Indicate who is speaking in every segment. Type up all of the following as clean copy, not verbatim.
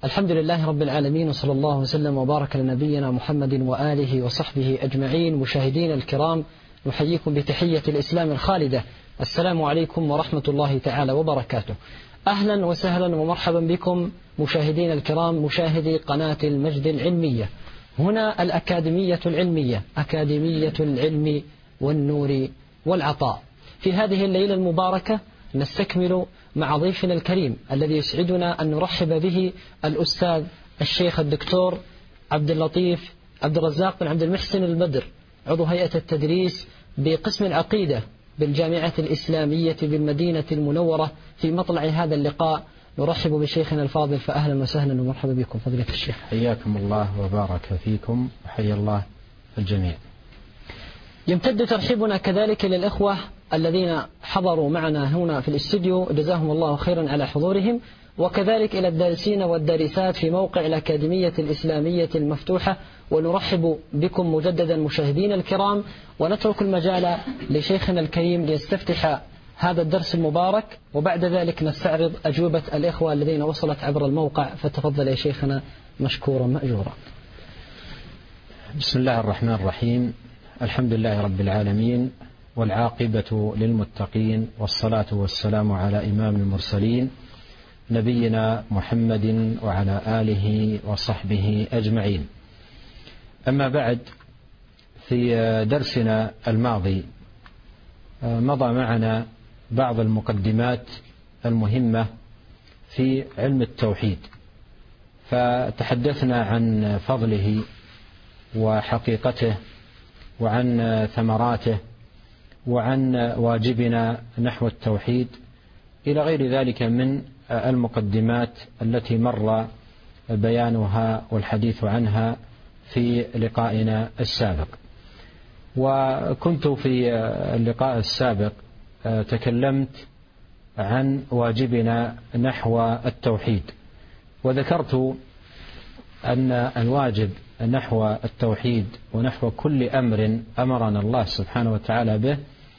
Speaker 1: الحمد لله رب العالمين، وصلى الله وسلم وبارك على نبينا محمد وآله وصحبه أجمعين. مشاهدين الكرام، نحييكم بتحية الإسلام الخالدة، السلام عليكم ورحمة الله تعالى وبركاته. أهلا وسهلا ومرحبا بكم مشاهدين الكرام، مشاهدي قناة المجد العلمية. هنا الأكاديمية العلمية، أكاديمية العلم والنور والعطاء. في هذه الليلة المباركة نستكمل مع ضيفنا الكريم الذي يسعدنا أن نرحب به الأستاذ الشيخ الدكتور عبد اللطيف عبد الرزاق بن عبد المحسن البدر، عضو هيئة التدريس بقسم العقيدة بالجامعة الإسلامية بالمدينة المنورة. في مطلع هذا اللقاء نرحب بشيخنا الفاضل، فأهلا وسهلا ومرحبا بكم فضيلة الشيخ.
Speaker 2: حياكم الله وبارك فيكم وحيا الله الجميع.
Speaker 1: يمتد ترحيبنا كذلك للإخوة الذين حضروا معنا هنا في الاستوديو، جزاهم الله خيرا على حضورهم، وكذلك إلى الدارسين والدارسات في موقع الأكاديمية الإسلامية المفتوحة. ونرحب بكم مجددا مشاهدين الكرام، ونترك المجال لشيخنا الكريم ليستفتح هذا الدرس المبارك، وبعد ذلك نستعرض أجوبة الإخوة الذين وصلت عبر الموقع. فتفضل يا شيخنا مشكورا مأجورا.
Speaker 2: بسم الله الرحمن الرحيم، الحمد لله رب العالمين، والعاقبة للمتقين، والصلاة والسلام على إمام المرسلين نبينا محمد وعلى آله وصحبه أجمعين. أما بعد، في درسنا الماضي مضى معنا بعض المقدمات المهمة في علم التوحيد، فتحدثنا عن فضله وحقيقته وعن ثمراته وعن واجبنا نحو التوحيد إلى غير ذلك من المقدمات التي مر بيانها والحديث عنها في لقائنا السابق. وكنت في اللقاء السابق تكلمت عن واجبنا نحو التوحيد، وذكرت أن الواجب نحو التوحيد ونحو كل أمر أمرنا الله سبحانه وتعالى به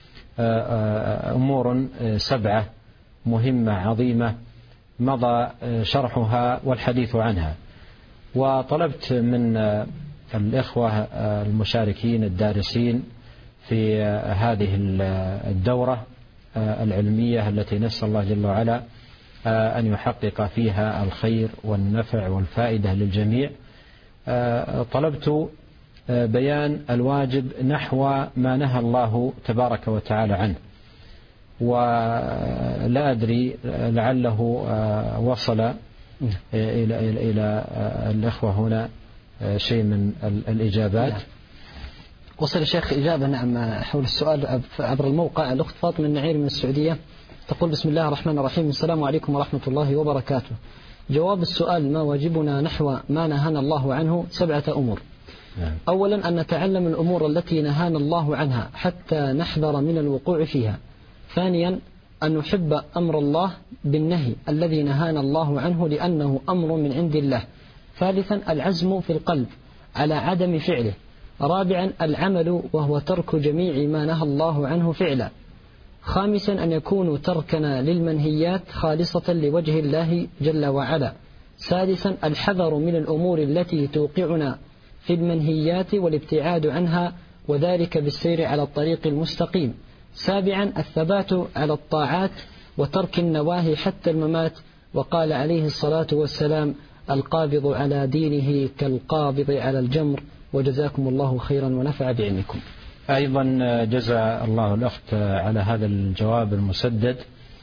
Speaker 2: أمور 7 مهمة عظيمة مضى شرحها والحديث عنها. وطلبت من الإخوة المشاركين الدارسين في هذه الدورة العلمية التي نسأل الله جل وعلا أن يحقق فيها الخير والنفع والفائدة للجميع، طلبت بيان الواجب نحو ما نهى الله تبارك وتعالى عنه. ولا أدري لعله وصل إلى الأخوة هنا شيء من الإجابات.
Speaker 1: وصل الشيخ إجابة نعم حول السؤال عبر الموقع. الأخت فاطمة النعير من السعودية تقول: بسم الله الرحمن الرحيم، السلام عليكم ورحمة الله وبركاته. جواب السؤال: ما واجبنا نحو ما نهانا الله عنه 7 أمور. أولا، أن نتعلم الأمور التي نهانا الله عنها حتى نحذر من الوقوع فيها. ثانيا، أن نحب أمر الله بالنهي الذي نهانا الله عنه لأنه أمر من عند الله. ثالثا، العزم في القلب على عدم فعله. رابعا، العمل وهو ترك جميع ما نهى الله عنه فعلا. خامسا، أن يكون تركنا للمنهيات خالصة لوجه الله جل وعلا. سادسا، الحذر من الأمور التي توقعنا في المنهيات والابتعاد عنها، وذلك بالسير على الطريق المستقيم. سابعا، الثبات على الطاعات وترك النواهي حتى الممات. وقال عليه الصلاة والسلام: القابض على دينه كالقابض على الجمر. وجزاكم الله خيرا ونفع بعلمكم.
Speaker 2: أيضا جزا الله الأخت على هذا الجواب المسدد.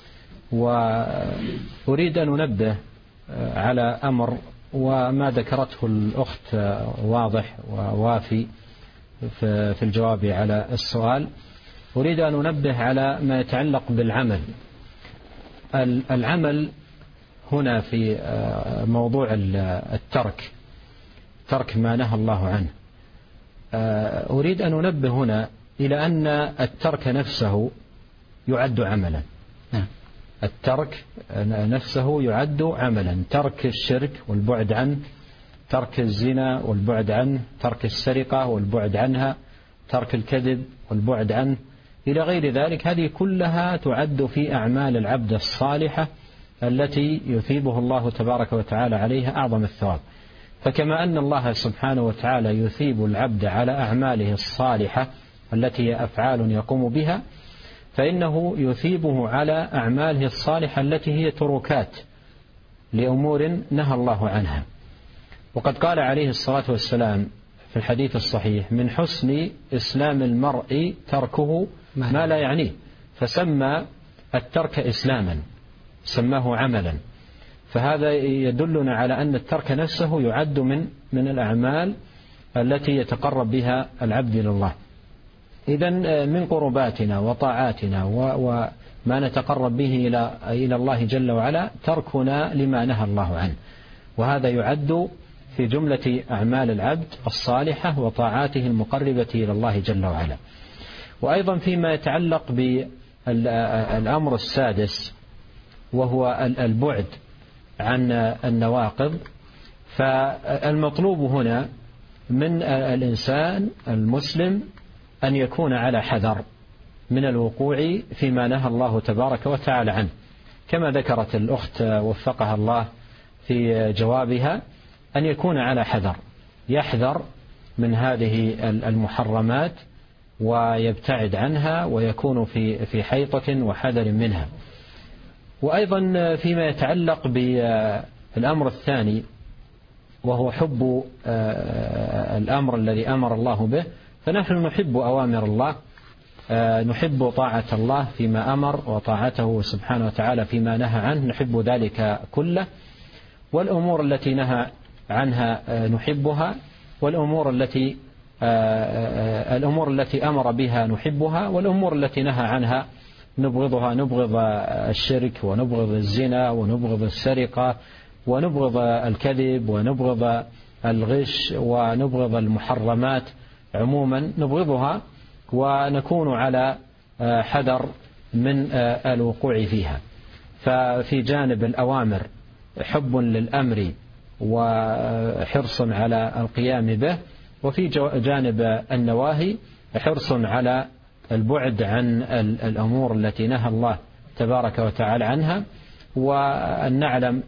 Speaker 2: وأريد أن أنبه على أمر، وما ذكرته الأخت واضح ووافي في الجواب على السؤال. أريد أن أنبه على ما يتعلق بالعمل. العمل هنا في موضوع الترك، ترك ما نهى الله عنه. أريد أن أنبه هنا إلى أن الترك نفسه يعد عملا. الترك نفسه يعد عملا. ترك الشرك والبعد عنه، ترك الزنا والبعد عنه، ترك السرقة والبعد عنها، ترك الكذب والبعد عنه، إلى غير ذلك. هذه كلها تعد في أعمال العبد الصالحة التي يثيبه الله تبارك وتعالى عليها أعظم الثواب. فكما أن الله سبحانه وتعالى يثيب العبد على أعماله الصالحة التي هي أفعال يقوم بها، فإنه يثيبه على أعماله الصالحة التي هي تركات لأمور نهى الله عنها. وقد قال عليه الصلاة والسلام في الحديث الصحيح: من حسن إسلام المرء تركه ما لا يعنيه، فسمى الترك إسلاما، سماه عملا. فهذا يدلنا على أن الترك نفسه يعد من الأعمال التي يتقرب بها العبد إلى الله. إذن من قرباتنا وطاعاتنا وما نتقرب به إلى الله جل وعلا تركنا لما نهى الله عنه، وهذا يعد في جملة أعمال العبد الصالحة وطاعاته المقربة إلى الله جل وعلا. وأيضا فيما يتعلق بالأمر السادس وهو البعد عن النواقض، فالمطلوب هنا من الإنسان المسلم أن يكون على حذر من الوقوع فيما نهى الله تبارك وتعالى عنه، كما ذكرت الأخت وفقها الله في جوابها، أن يكون على حذر، يحذر من هذه المحرمات ويبتعد عنها ويكون في حيطة وحذر منها. وأيضا فيما يتعلق بالأمر الثاني وهو حب الأمر الذي أمر الله به، فنحن نحب أوامر الله، نحب طاعة الله فيما أمر وطاعته سبحانه وتعالى فيما نهى عنه، نحب ذلك كله. والأمور التي نهى عنها نحبها، والأمور التي أمر بها نحبها، والأمور التي نهى عنها نبغضها. نبغض الشرك، ونبغض الزنا، ونبغض السرقة، ونبغض الكذب، ونبغض الغش، ونبغض المحرمات عموما، نبغضها ونكون على حذر من الوقوع فيها. ففي جانب الأوامر حب للأمر وحرص على القيام به، وفي جانب النواهي حرص على البعد عن الأمور التي نهى الله تبارك وتعالى عنها، وأن نعلم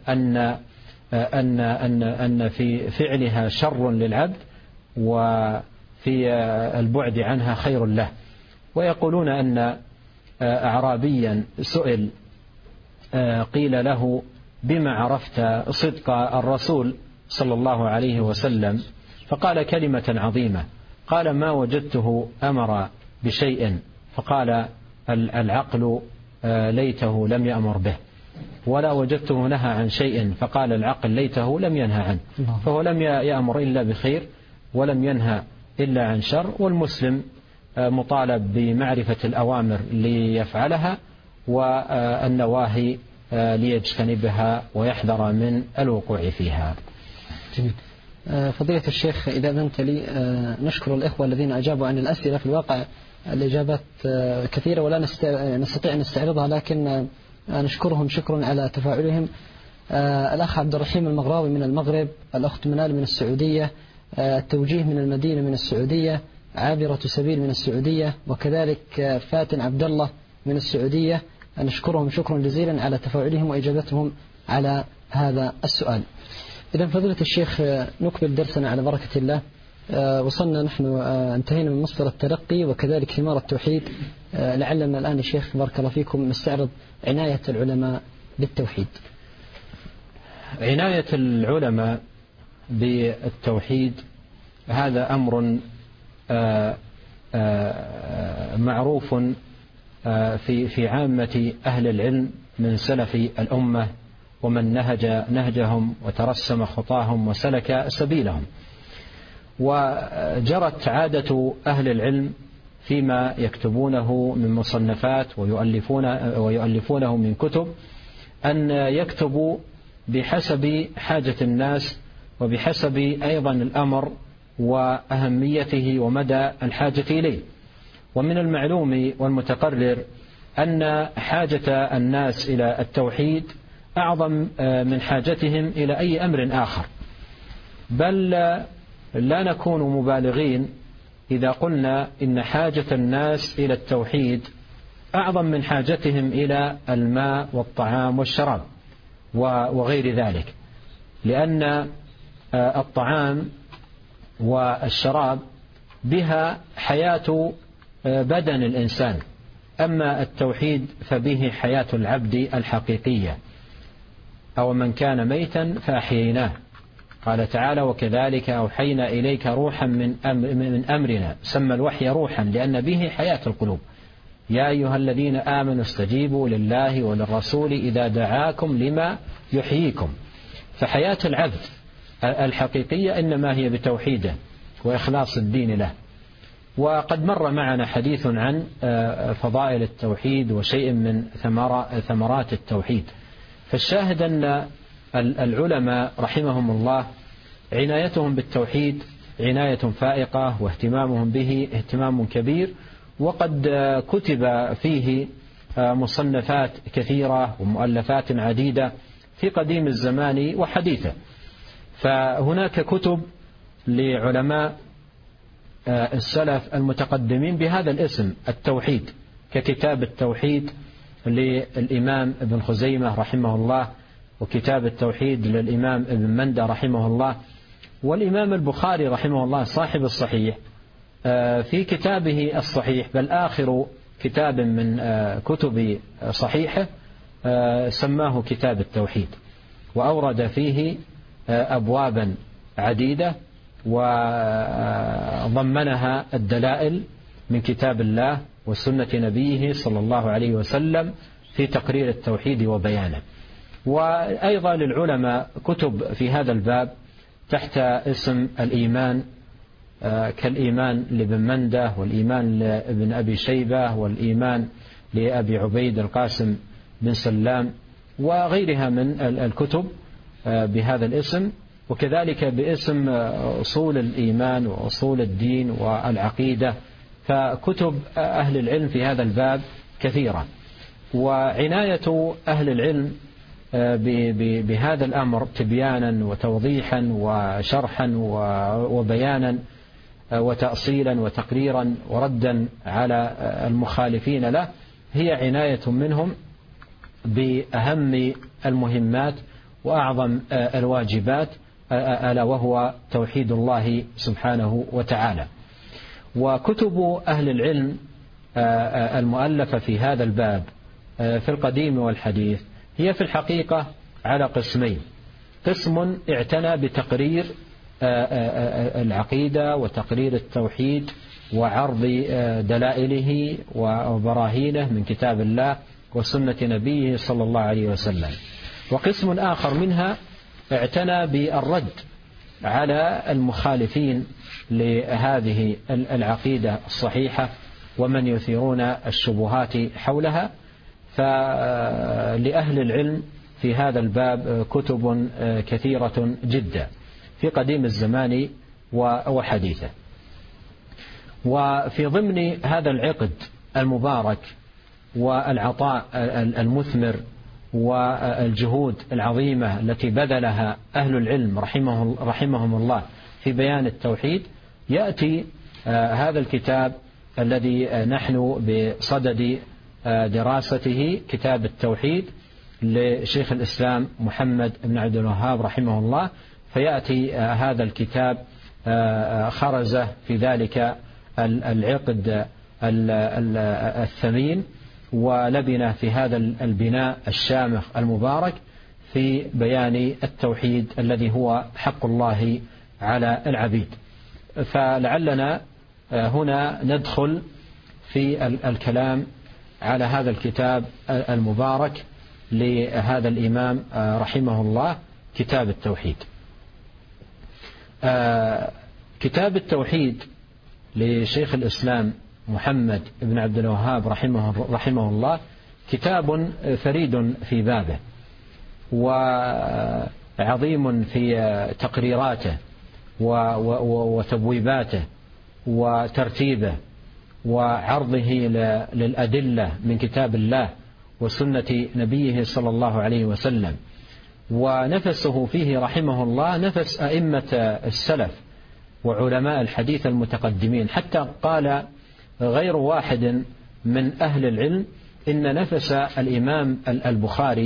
Speaker 2: أن في فعلها شر للعبد وفي البعد عنها خير له. ويقولون أن أعرابيا سئل قيل له: بما عرفت صدق الرسول صلى الله عليه وسلم؟ فقال كلمة عظيمة، قال: ما وجدته أمر بشيء فقال العقل ليته لم يأمر به، ولا وجدته نهى عن شيء فقال العقل ليته لم ينهى عنه. فهو لم يأمر إلا بخير ولم ينهى إلا عن شر. والمسلم مطالب بمعرفة الأوامر ليفعلها والنواهي ليجتنبها ويحذر من الوقوع فيها.
Speaker 1: جميل. فضيلة الشيخ، إذا أذنت لي نشكر الإخوة الذين أجابوا عن الأسئلة. في الواقع الإجابات كثيرة ولا نستطيع أن نستعرضها، لكن نشكرهم شكرا على تفاعلهم. الأخ عبد الرحيم المغراوي من المغرب، الأخت منال من السعودية، التوجيه من المدينة من السعودية، عابرة سبيل من السعودية، وكذلك فاتن عبد الله من السعودية. نشكرهم شكرا جزيلا على تفاعلهم وإجابتهم على هذا السؤال. إذا فضيلة الشيخ نكمل درسنا على بركة الله. وصلنا نحن انتهينا من مصدر التلقي وكذلك ثمار التوحيد. لعلنا الآن يا شيخ بارك الله فيكم نستعرض عناية العلماء بالتوحيد.
Speaker 2: عناية العلماء بالتوحيد هذا أمر معروف في عامة أهل العلم من سلف الأمة ومن نهجهم وترسم خطاهم وسلك سبيلهم. وجرت عادة أهل العلم فيما يكتبونه من مصنفات ويؤلفونه من كتب أن يكتبوا بحسب حاجة الناس وبحسب أيضا الأمر وأهميته ومدى الحاجة إليه. ومن المعلوم والمتقرر أن حاجة الناس إلى التوحيد أعظم من حاجتهم إلى أي أمر آخر، بل لا نكون مبالغين إذا قلنا إن حاجة الناس إلى التوحيد أعظم من حاجتهم إلى الماء والطعام والشراب. وغير ذلك، لأن الطعام والشراب بها حياة بدن الإنسان، أما التوحيد فبه حياة العبد الحقيقية. أو من كان ميتا فأحييناه، قال تعالى: وكذلك أوحينا إليك روحا من أمرنا. سمى الوحي روحا لأن به حياة القلوب. يا أيها الذين آمنوا استجيبوا لله وللرسول إذا دعاكم لما يحييكم. فحياة العبد الحقيقية إنما هي بتوحيده وإخلاص الدين له. وقد مر معنا حديث عن فضائل التوحيد وشيء من ثمرات التوحيد. فالشاهد أن العلماء رحمهم الله عنايتهم بالتوحيد عناية فائقة، واهتمامهم به اهتمام كبير، وقد كتب فيه مصنفات كثيرة ومؤلفات عديدة في قديم الزمان وحديثه. فهناك كتب لعلماء السلف المتقدمين بهذا الاسم التوحيد، ككتاب التوحيد للإمام ابن خزيمة رحمه الله، وكتاب التوحيد للإمام ابن مندى رحمه الله، والإمام البخاري رحمه الله صاحب الصحيح في كتابه الصحيح، بل آخر كتاب من كتب صحيحه سماه كتاب التوحيد، وأورد فيه أبوابا عديدة وضمنها الدلائل من كتاب الله وسنة نبيه صلى الله عليه وسلم في تقرير التوحيد وبيانه. وأيضا للعلماء كتب في هذا الباب تحت اسم الإيمان، كالإيمان لابن مندة، والإيمان لابن أبي شيبة، والإيمان لأبي عبيد القاسم بن سلام، وغيرها من الكتب بهذا الاسم، وكذلك باسم أصول الإيمان وأصول الدين والعقيدة. فكتب أهل العلم في هذا الباب كثيرة. وعناية أهل العلم بهذا الأمر تبيانا وتوضيحا وشرحا وبيانا وتأصيلا وتقريرا وردا على المخالفين له هي عناية منهم بأهم المهمات وأعظم الواجبات، ألا وهو توحيد الله سبحانه وتعالى. وكتب أهل العلم المؤلفة في هذا الباب في القديم والحديث هي في الحقيقة على قسمين: قسم اعتنى بتقرير العقيدة وتقرير التوحيد وعرض دلائله وبراهينه من كتاب الله وسنة نبيه صلى الله عليه وسلم، وقسم آخر منها اعتنى بالرد على المخالفين لهذه العقيدة الصحيحة ومن يثيرون الشبهات حولها. فلأهل العلم في هذا الباب كتب كثيرة جدا في قديم الزمان وحديثه. وفي ضمن هذا العقد المبارك والعطاء المثمر والجهود العظيمة التي بذلها أهل العلم رحمهم الله في بيان التوحيد، يأتي هذا الكتاب الذي نحن بصدد دراسته، كتاب التوحيد لشيخ الإسلام محمد بن عبد الوهاب رحمه الله. فيأتي هذا الكتاب خرزه في ذلك العقد الثمين، ولبنه في هذا البناء الشامخ المبارك في بيان التوحيد الذي هو حق الله على العبيد. فلعلنا هنا ندخل في الكلام على هذا الكتاب المبارك لهذا الإمام رحمه الله، كتاب التوحيد. كتاب التوحيد لشيخ الإسلام محمد بن عبد الوهاب رحمه الله كتاب فريد في بابه، وعظيم في تقريراته وتبويباته وترتيبه وعرضه للأدلة من كتاب الله وسنة نبيه صلى الله عليه وسلم. ونفسه فيه رحمه الله نفس أئمة السلف وعلماء الحديث المتقدمين، حتى قال غير واحد من أهل العلم إن نفس الإمام البخاري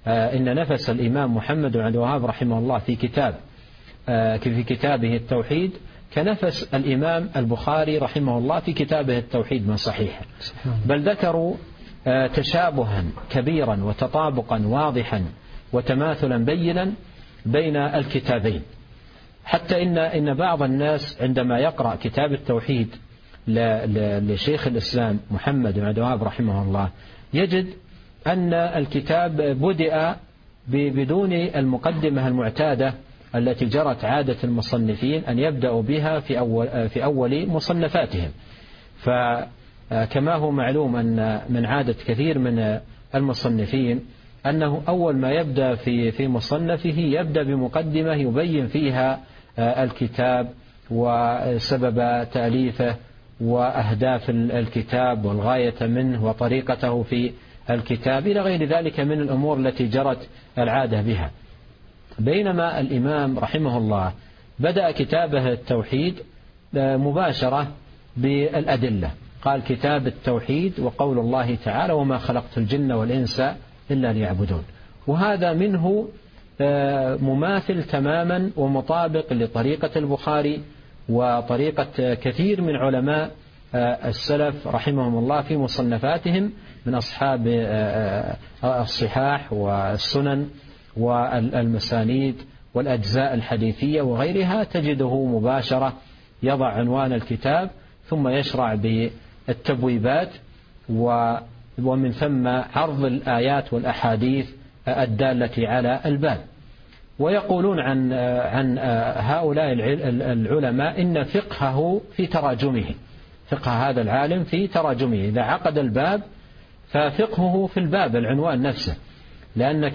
Speaker 2: إن نفس الإمام محمد بن عبد الوهاب رحمه الله في كتابه التوحيد كنفس الإمام البخاري رحمه الله في كتابه التوحيد من صحيح، بل ذكروا تشابها كبيرا وتطابقا واضحا وتماثلا بينا بين الكتابين، حتى إن بعض الناس عندما يقرأ كتاب التوحيد لشيخ الإسلام محمد بن عبد الوهاب رحمه الله يجد أن الكتاب بدأ بدون المقدمة المعتادة التي جرت عادة المصنفين أن يبدأوا بها في أول مصنفاتهم. فكما هو معلوم أن من عادة كثير من المصنفين أنه أول ما يبدأ في مصنفه يبدأ بمقدمة يبين فيها الكتاب وسبب تأليفه وأهداف الكتاب والغاية منه وطريقته في الكتاب إلى غير ذلك من الأمور التي جرت العادة بها. بينما الإمام رحمه الله بدأ كتابه التوحيد مباشرة بالأدلة، قال كتاب التوحيد وقول الله تعالى وما خلقت الجن والإنس إلا ليعبدون، وهذا منه مماثل تماما ومطابق لطريقة البخاري وطريقة كثير من علماء السلف رحمهم الله في مصنفاتهم من أصحاب الصحاح والسنن والمسانيد والأجزاء الحديثية وغيرها، تجده مباشرة يضع عنوان الكتاب ثم يشرع بالتبويبات ومن ثم عرض الآيات والأحاديث الدالة على الباب. ويقولون عن هؤلاء العلماء إن فقهه في تراجمه، فقه هذا العالم في تراجمه، إذا عقد الباب ففقهه في الباب العنوان نفسه، لأن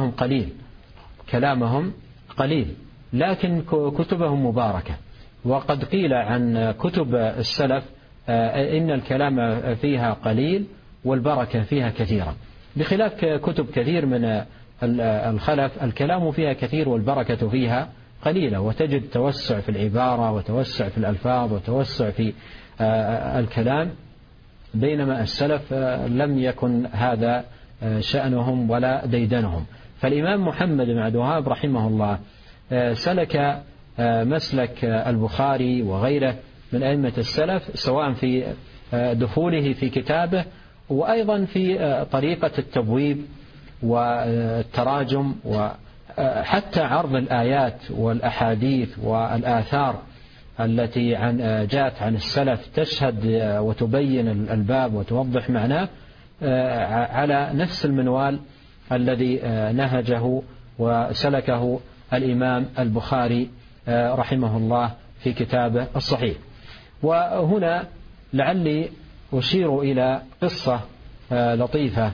Speaker 2: كلامهم قليل لكن كتبهم مباركة. وقد قيل عن كتب السلف إن الكلام فيها قليل والبركة فيها كثيرة، بخلاف كتب كثير من الخلف الكلام فيها كثير والبركة فيها قليلة، وتجد توسع في العبارة وتوسع في الألفاظ وتوسع في الكلام، بينما السلف لم يكن هذا شأنهم ولا ديدنهم. فالإمام محمد بن عبد الوهاب رحمه الله سلك مسلك البخاري وغيره من أئمة السلف، سواء في دخوله في كتابه وأيضا في طريقة التبويب والتراجم وحتى عرض الآيات والأحاديث والآثار التي جاءت عن السلف تشهد وتبين الباب وتوضح معناه على نفس المنوال الذي نهجه وسلكه الإمام البخاري رحمه الله في كتابه الصحيح. وهنا لعلي أشير إلى قصة لطيفة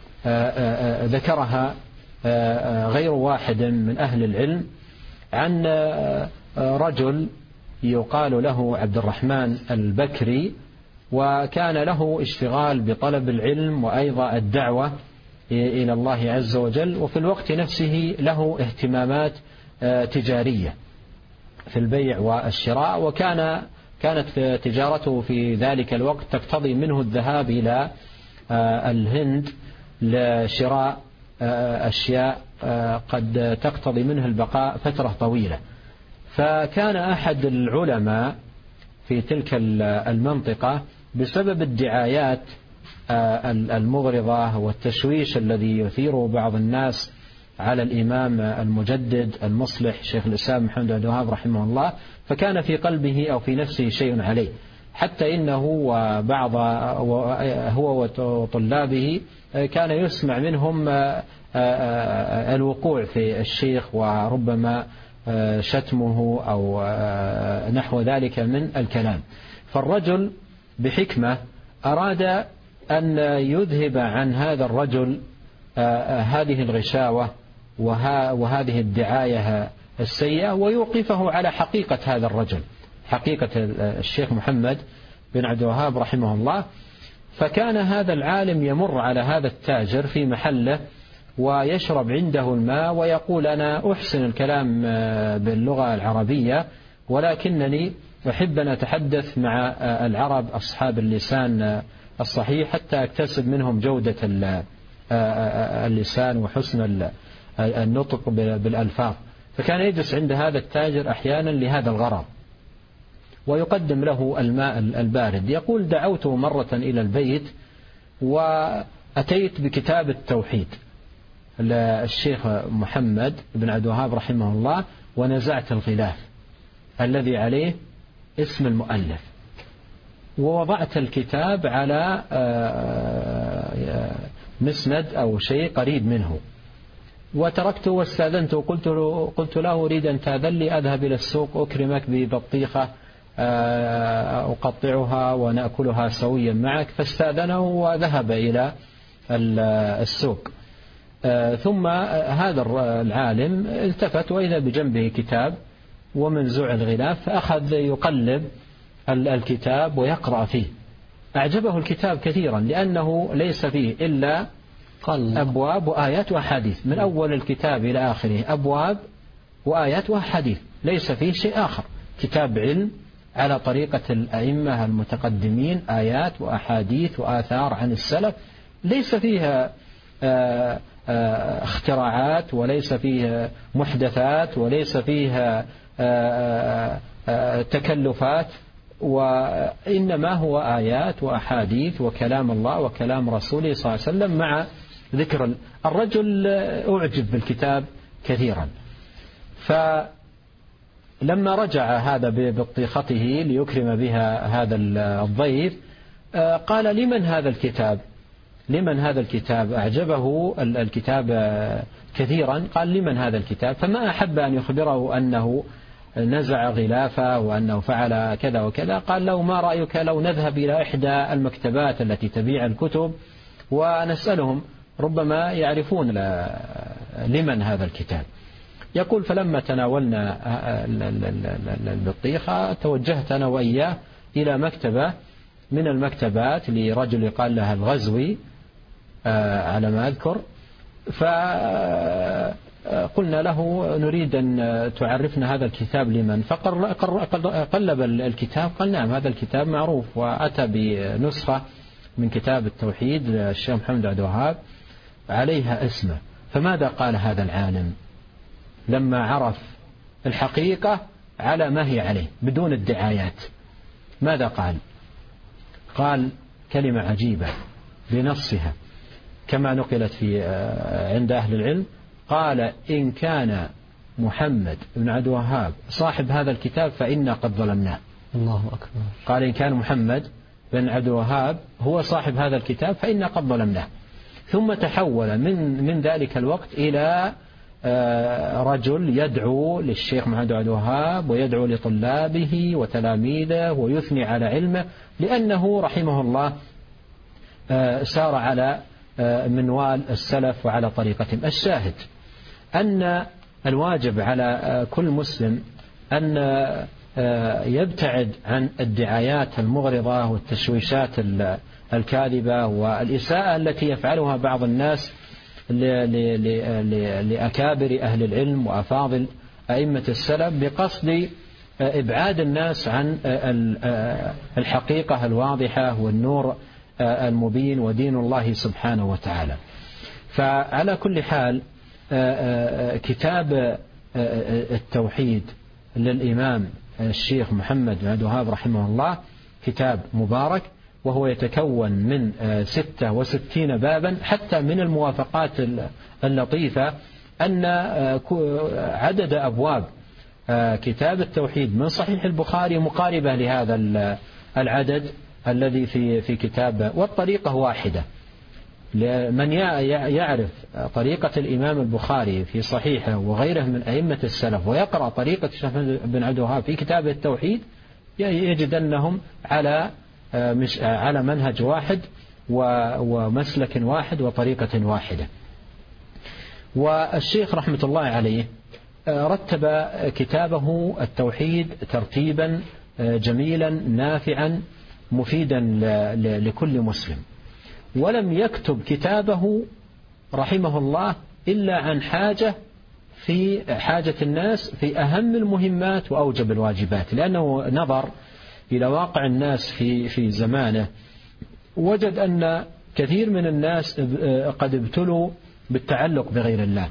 Speaker 2: ذكرها غير واحد من أهل العلم عن رجل يقال له عبد الرحمن البكري، وكان له اشتغال بطلب العلم وأيضا الدعوة إلى الله عز وجل، وفي الوقت نفسه له اهتمامات تجارية في البيع والشراء، كانت تجارته في ذلك الوقت تقتضي منه الذهاب إلى الهند لشراء أشياء قد تقتضي منه البقاء فترة طويلة. فكان أحد العلماء في تلك المنطقة بسبب الدعايات المغرضة والتشويش الذي يثيره بعض الناس على الإمام المجدد المصلح شيخ الإسلام محمد بن عبد الوهاب رحمه الله، فكان في قلبه أو في نفسه شيء عليه، حتى إنه هو وطلابه كان يسمع منهم الوقوع في الشيخ وربما شتمه أو نحو ذلك من الكلام. فالرجل بحكمة أراد أن يذهب عن هذا الرجل هذه الغشاوة وهذه الدعاية السيئة ويوقفه على حقيقة هذا الرجل، حقيقة الشيخ محمد بن عبد الوهاب رحمه الله. فكان هذا العالم يمر على هذا التاجر في محله ويشرب عنده الماء ويقول أنا أحسن الكلام باللغة العربية، ولكنني أحب أن أتحدث مع العرب أصحاب اللسان الصحيح حتى أكتسب منهم جودة اللسان وحسن النطق بالألفاظ، فكان يجلس عند هذا التاجر أحيانا لهذا الغرض ويقدم له الماء البارد. يقول دعوت مرة إلى البيت وأتيت بكتاب التوحيد للشيخ محمد بن عبد الوهاب رحمه الله، ونزعت الغلاف الذي عليه اسم المؤلف ووضعت الكتاب على مسند أو شيء قريب منه، وتركته واستأذنته وقلت له أريد أن تأذن لي أذهب إلى السوق أكرمك ببطيخة أقطعها ونأكلها سويا معك، فاستأذنه وذهب إلى السوق. ثم هذا العالم التفت وإذا بجنبه كتاب ومنزوع الغلاف، فأخذ يقلب الكتاب ويقرأ فيه. أعجبه الكتاب كثيرا لأنه ليس فيه إلا أبواب وآيات وأحاديث، من أول الكتاب إلى آخره أبواب وآيات وأحاديث، ليس فيه شيء آخر، كتاب علم على طريقة الأئمة المتقدمين، آيات وأحاديث وآثار عن السلف، ليس فيها اختراعات وليس فيها محدثات وليس فيها تكلفات، وإنما هو آيات وأحاديث وكلام الله وكلام رسوله صلى الله عليه وسلم مع ذكر. الرجل أعجب بالكتاب كثيرا، فلما رجع هذا ببطيخته ليكرم بها هذا الضيف قال لمن هذا الكتاب؟ لمن هذا الكتاب؟ أعجبه الكتاب كثيرا، قال لمن هذا الكتاب؟ فما أحب أن يخبره أنه نزع غلافه وأنه فعل كذا وكذا. قال له ما رأيك لو نذهب إلى إحدى المكتبات التي تبيع الكتب ونسألهم ربما يعرفون لمن هذا الكتاب. يقول فلما تناولنا البطيخة توجهت أنا وإياه إلى مكتبة من المكتبات لرجل يقال لها الغزوي على ما أذكر، فقلنا له نريد أن تعرفنا هذا الكتاب لمن؟ فقلب الكتاب قال نعم هذا الكتاب معروف، وأتى بنسخة من كتاب التوحيد للشيخ محمد عبد الوهاب عليها اسمه. فماذا قال هذا العالم لما عرف الحقيقة على ما هي عليه بدون الدعايات؟ ماذا قال؟ قال كلمة عجيبة بنصها كما نقلت في عند أهل العلم، قال إن كان محمد بن عبد الوهاب صاحب هذا الكتاب فإنا قد ظلمناه.
Speaker 1: الله أكبر.
Speaker 2: قال إن كان محمد بن عبد الوهاب هو صاحب هذا الكتاب فإنا قد ظلمناه. ثم تحول من ذلك الوقت إلى رجل يدعو للشيخ محمد عبد الوهاب ويدعو لطلابه وتلاميذه ويثني على علمه، لأنه رحمه الله سار على منوال السلف وعلى طريقتهم. الشاهد أن الواجب على كل مسلم أن يبتعد عن الدعايات المغرضة والتشويشات الكاذبة والإساءة التي يفعلها بعض الناس لأكابر أهل العلم وأفاضل أئمة السلف بقصد إبعاد الناس عن الحقيقة الواضحة والنور المبين ودين الله سبحانه وتعالى. فعلى كل حال كتاب التوحيد للإمام الشيخ محمد بن عبد الوهاب رحمه الله كتاب مبارك، وهو يتكون من 66 بابا. حتى من الموافقات اللطيفة أن عدد أبواب كتاب التوحيد من صحيح البخاري مقاربة لهذا العدد الذي في كتاب، والطريقة واحدة. من يعرف طريقة الإمام البخاري في صحيحه وغيره من أئمة السلف ويقرأ طريقة الشيخ بن عبد الوهاب في كتاب التوحيد يجد أنهم على منهج واحد ومسلك واحد وطريقة واحدة. والشيخ رحمة الله عليه رتب كتابه التوحيد ترتيبا جميلا نافعا مفيدا لكل مسلم، ولم يكتب كتابه رحمه الله إلا عن حاجة الناس في أهم المهمات وأوجب الواجبات، لأنه نظر إلى واقع الناس في زمانه، وجد أن كثير من الناس قد ابتلوا بالتعلق بغير الله،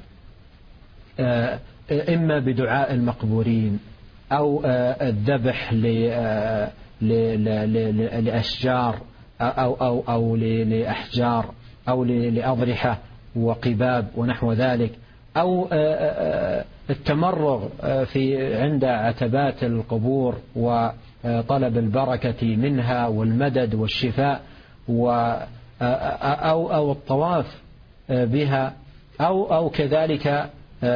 Speaker 2: إما بدعاء المقبورين أو الذبح لأشجار أو لأحجار أو لأضرحة وقباب ونحو ذلك، أو التمرغ عند عتبات القبور وطلب البركة منها والمدد والشفاء، أو الطواف بها، أو كذلك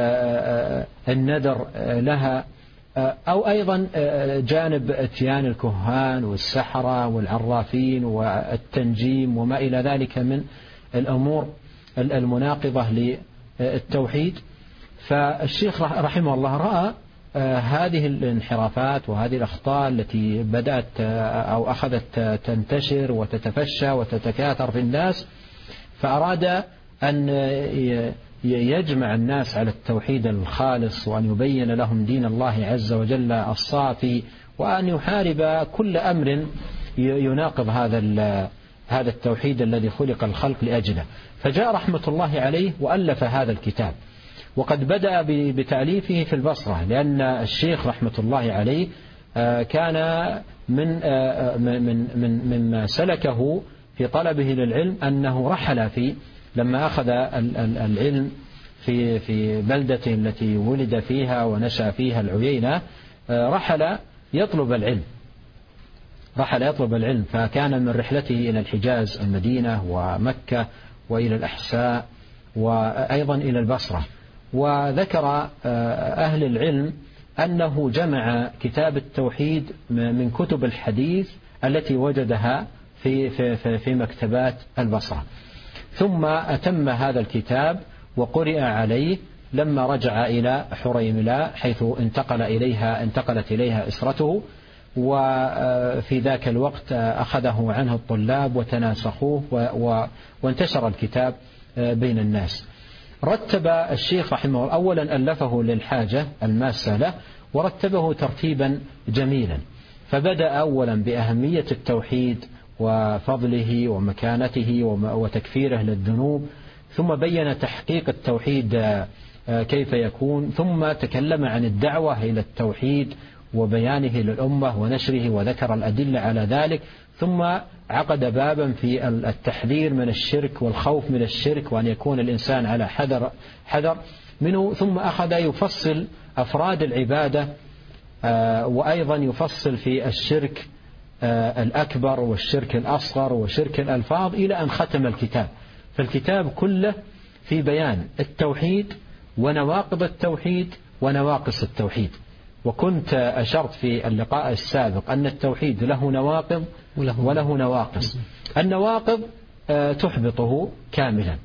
Speaker 2: النذر لها، أو أيضا جانب اتيان الكهان والسحرة والعرافين والتنجيم وما إلى ذلك من الأمور المناقضة للتوحيد. فالشيخ رحمه الله رأى هذه الانحرافات وهذه الأخطاء التي بدأت أو أخذت تنتشر وتتفشى وتتكاثر في الناس، فأراد أن يجمع الناس على التوحيد الخالص، وأن يبين لهم دين الله عز وجل الصافي، وأن يحارب كل أمر يناقض هذا التوحيد الذي خلق الخلق لأجله. فجاء رحمة الله عليه وألف هذا الكتاب، وقد بدأ بتأليفه في البصرة، لأن الشيخ رحمة الله عليه كان مما سلكه في طلبه للعلم أنه رحل لما أخذ العلم في بلدته التي ولد فيها ونشأ فيها العيينة، رحل يطلب العلم، فكان من رحلته إلى الحجاز المدينة ومكة وإلى الأحساء وأيضا إلى البصرة. وذكر أهل العلم أنه جمع كتاب التوحيد من كتب الحديث التي وجدها في مكتبات البصرة، ثم أتم هذا الكتاب وقرئ عليه لما رجع إلى حريملة حيث انتقلت إليها إسرته، وفي ذاك الوقت أخذه عنه الطلاب وتناسخوه وانتشر الكتاب بين الناس. رتب الشيخ رحمه الله أولا ألفه للحاجة الماسة له، ورتبه ترتيبا جميلا، فبدأ أولا بأهمية التوحيد وفضله ومكانته وتكفيره للذنوب، ثم بين تحقيق التوحيد كيف يكون، ثم تكلم عن الدعوة إلى التوحيد وبيانه للأمة ونشره وذكر الأدلة على ذلك، ثم عقد بابا في التحذير من الشرك والخوف من الشرك، وأن يكون الإنسان على حذر منه، ثم أخذ يفصل أفراد العبادة، وأيضا يفصل في الشرك الأكبر والشرك الأصغر وشرك الألفاظ، إلى أن ختم الكتاب. فالكتاب كله في بيان التوحيد ونواقض التوحيد ونواقص التوحيد. وكنت أشرت في اللقاء السابق أن التوحيد له نواقض وله نواقص. النواقض تحبطه كاملا،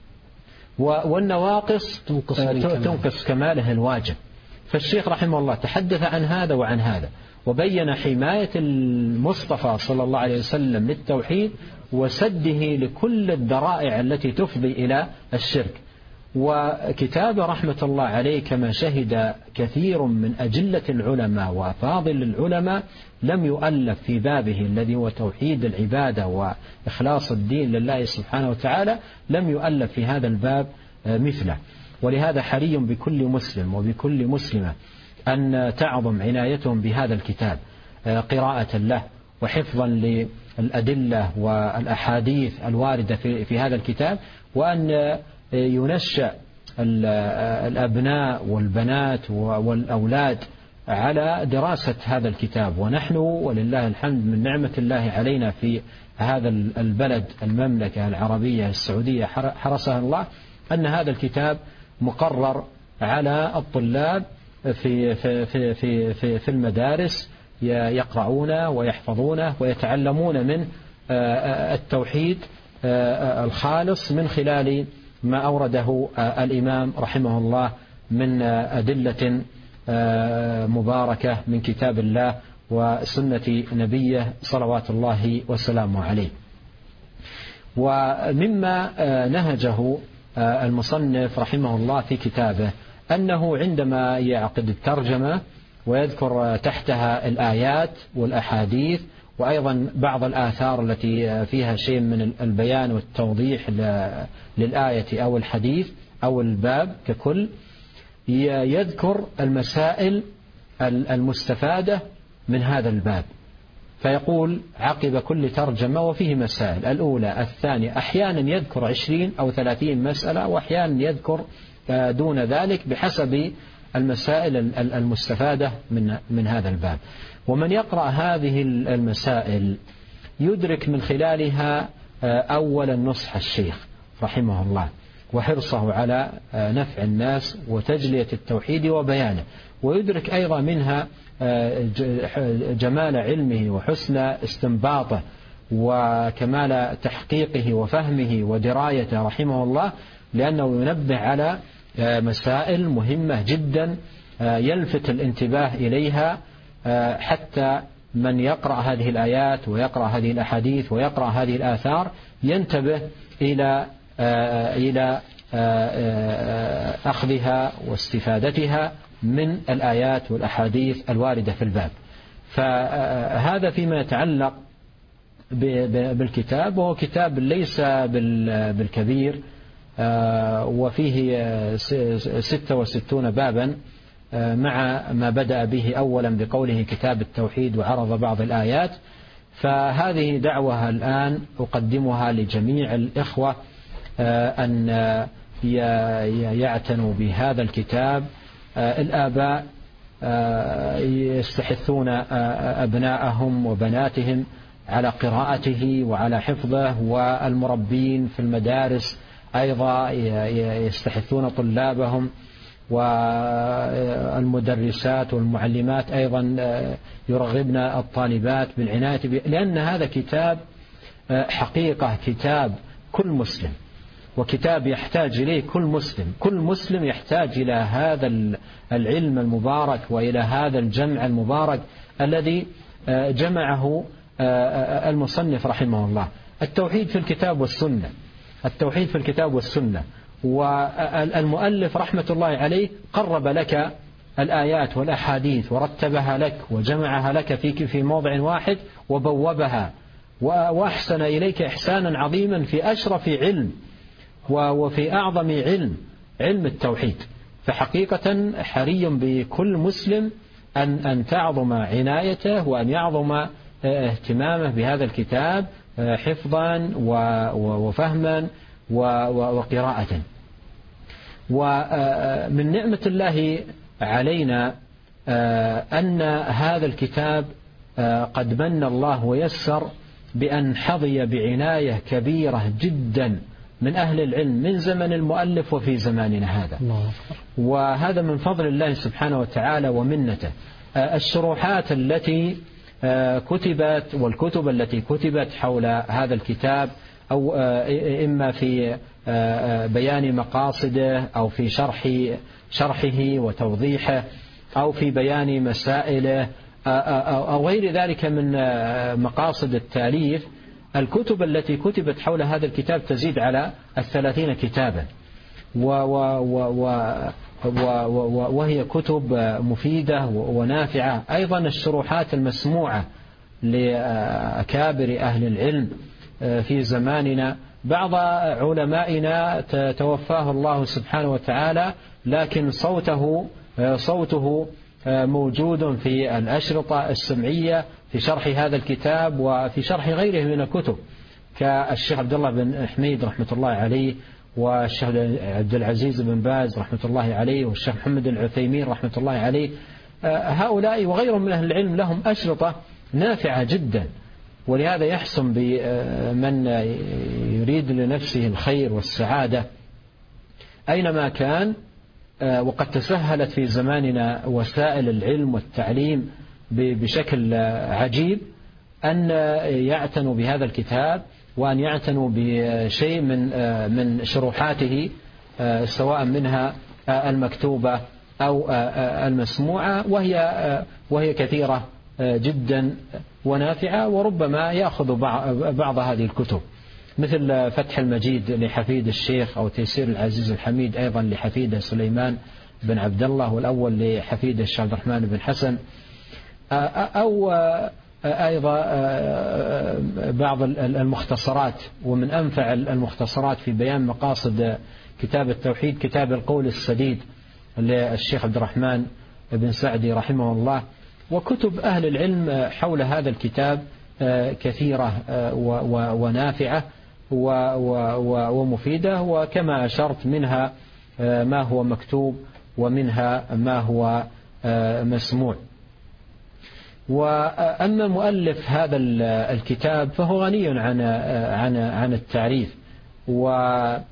Speaker 2: والنواقص تنقص كماله الواجب. فالشيخ رحمه الله تحدث عن هذا وعن هذا، وبين حماية المصطفى صلى الله عليه وسلم للتوحيد وسده لكل الذرائع التي تفضي إلى الشرك. وكتاب رحمة الله عليه كما شهد كثير من أجلة العلماء وأفاضل العلماء لم يؤلف في بابه الذي هو توحيد العبادة وإخلاص الدين لله سبحانه وتعالى، لم يؤلف في هذا الباب مثله. ولهذا حري بكل مسلم وبكل مسلمة أن تعظم عنايتهم بهذا الكتاب قراءة له وحفظا للأدلة والأحاديث الواردة في هذا الكتاب، وأن ينشأ الأبناء والبنات والأولاد على دراسة هذا الكتاب. ونحن ولله الحمد من نعمة الله علينا في هذا البلد المملكة العربية السعودية حرسها الله أن هذا الكتاب مقرر على الطلاب في المدارس، يقرؤونه ويحفظونه ويتعلمون من التوحيد الخالص من خلال ما أورده الإمام رحمه الله من أدلة مباركة من كتاب الله وسنة نبيه صلوات الله وسلامه عليه. ومما نهجه المصنف رحمه الله في كتابه أنه عندما يعقد الترجمة ويذكر تحتها الآيات والأحاديث، وأيضا بعض الآثار التي فيها شيء من البيان والتوضيح للآية أو الحديث أو الباب ككل. يذكر المسائل المستفادة من هذا الباب، فيقول عقب كل ترجمة وفيه مسائل، الأولى الثانية، أحيانا يذكر 20 أو 30 مسألة، وأحيانا يذكر دون ذلك بحسب المسائل المستفادة من هذا الباب. ومن يقرأ هذه المسائل يدرك من خلالها أولا نصح الشيخ رحمه الله وحرصه على نفع الناس وتجلية التوحيد وبيانه، ويدرك أيضا منها جمال علمه وحسن استنباطه وكمال تحقيقه وفهمه ودرايته رحمه الله، لأنه ينبه على مسائل مهمة جدا يلفت الانتباه إليها، حتى من يقرأ هذه الآيات ويقرأ هذه الأحاديث ويقرأ هذه الآثار ينتبه إلى أخذها واستفادتها من الآيات والأحاديث الواردة في الباب. فهذا فيما يتعلق بالكتاب، وهو كتاب ليس بالكبير، وفيه 66 بابا، مع ما بدأ به أولا بقوله كتاب التوحيد وعرض بعض الآيات. فهذه دعوة الآن أقدمها لجميع الإخوة أن يعتنوا بهذا الكتاب. الآباء يستحثون أبناءهم وبناتهم على قراءته وعلى حفظه، والمربين في المدارس أيضا يستحثون طلابهم، والمدرسات والمعلمات أيضا يرغبن الطالبات بالعناية به، لأن هذا كتاب حقيقة كتاب كل مسلم، وكتاب يحتاج إليه كل مسلم. كل مسلم يحتاج إلى هذا العلم المبارك وإلى هذا الجمع المبارك الذي جمعه المصنف رحمه الله. التوحيد في الكتاب والسنة، التوحيد في الكتاب والسنة. والمؤلف رحمة الله عليه قرب لك الآيات والأحاديث ورتبها لك وجمعها لك في موضع واحد وبوبها، وأحسن إليك إحسانا عظيما في أشرف علم وفي أعظم علم التوحيد. فحقيقة حري بكل مسلم أن تعظم عنايته وأن يعظم اهتمامه بهذا الكتاب حفظا وفهما وقراءة. ومن نعمة الله علينا أن هذا الكتاب قد من الله ويسر بأن حظي بعناية كبيرة جدا من أهل العلم من زمن المؤلف وفي زماننا هذا، وهذا من فضل الله سبحانه وتعالى ومنته. الشروحات التي كتبت والكتب التي كتبت حول هذا الكتاب، أو إما في بيان مقاصده أو في شرحه وتوضيحه أو في بيان مسائله أو غير ذلك من مقاصد التأليف، الكتب التي كتبت حول هذا الكتاب تزيد على 30 كتابا، وهي كتب مفيدة ونافعة. أيضا الشروحات المسموعة لأكابر أهل العلم في زماننا، بعض علمائنا توفاه الله سبحانه وتعالى، لكن صوته موجود في الأشرطة السمعية في شرح هذا الكتاب وفي شرح غيره من الكتب، كالشيخ عبد الله بن حميد رحمة الله عليه، والشيخ عبد العزيز بن باز رحمة الله عليه، والشيخ محمد العثيمين رحمة الله عليه. هؤلاء وغيرهم من أهل العلم لهم أشرطة نافعة جدا، ولهذا يحسن بمن يريد لنفسه الخير والسعادة أينما كان، وقد تسهلت في زماننا وسائل العلم والتعليم بشكل عجيب، أن يعتنوا بهذا الكتاب وأن يعتنوا بشيء من شروحاته، سواء منها المكتوبة أو المسموعة، وهي كثيرة جدا ونافعة، وربما يأخذ بعض هذه الكتب، مثل فتح المجيد لحفيد الشيخ، أو تيسير العزيز الحميد أيضا لحفيده سليمان بن عبد الله، والأول لحفيده الشيخ عبد الرحمن بن حسن، أو أيضا بعض المختصرات. ومن أنفع المختصرات في بيان مقاصد كتاب التوحيد كتاب القول السديد للشيخ عبد الرحمن بن سعدي رحمه الله. وكتب أهل العلم حول هذا الكتاب كثيرة ونافعة ومفيدة، وكما أشرت منها ما هو مكتوب ومنها ما هو مسموع. وأما مؤلف هذا الكتاب فهو غني عن التعريف، وهو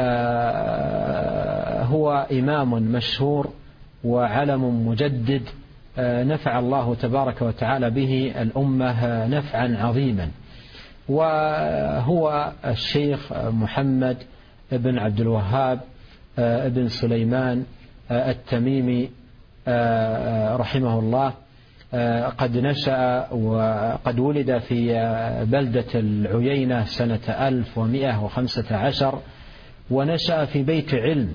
Speaker 2: إمام مشهور وعلم مجدد نفع الله تبارك وتعالى به الأمة نفعا عظيما، وهو الشيخ محمد بن عبد الوهاب بن سليمان التميمي رحمه الله. قد نشأ وقد ولد في بلدة العيينة سنة 1115، ونشأ في بيت علم،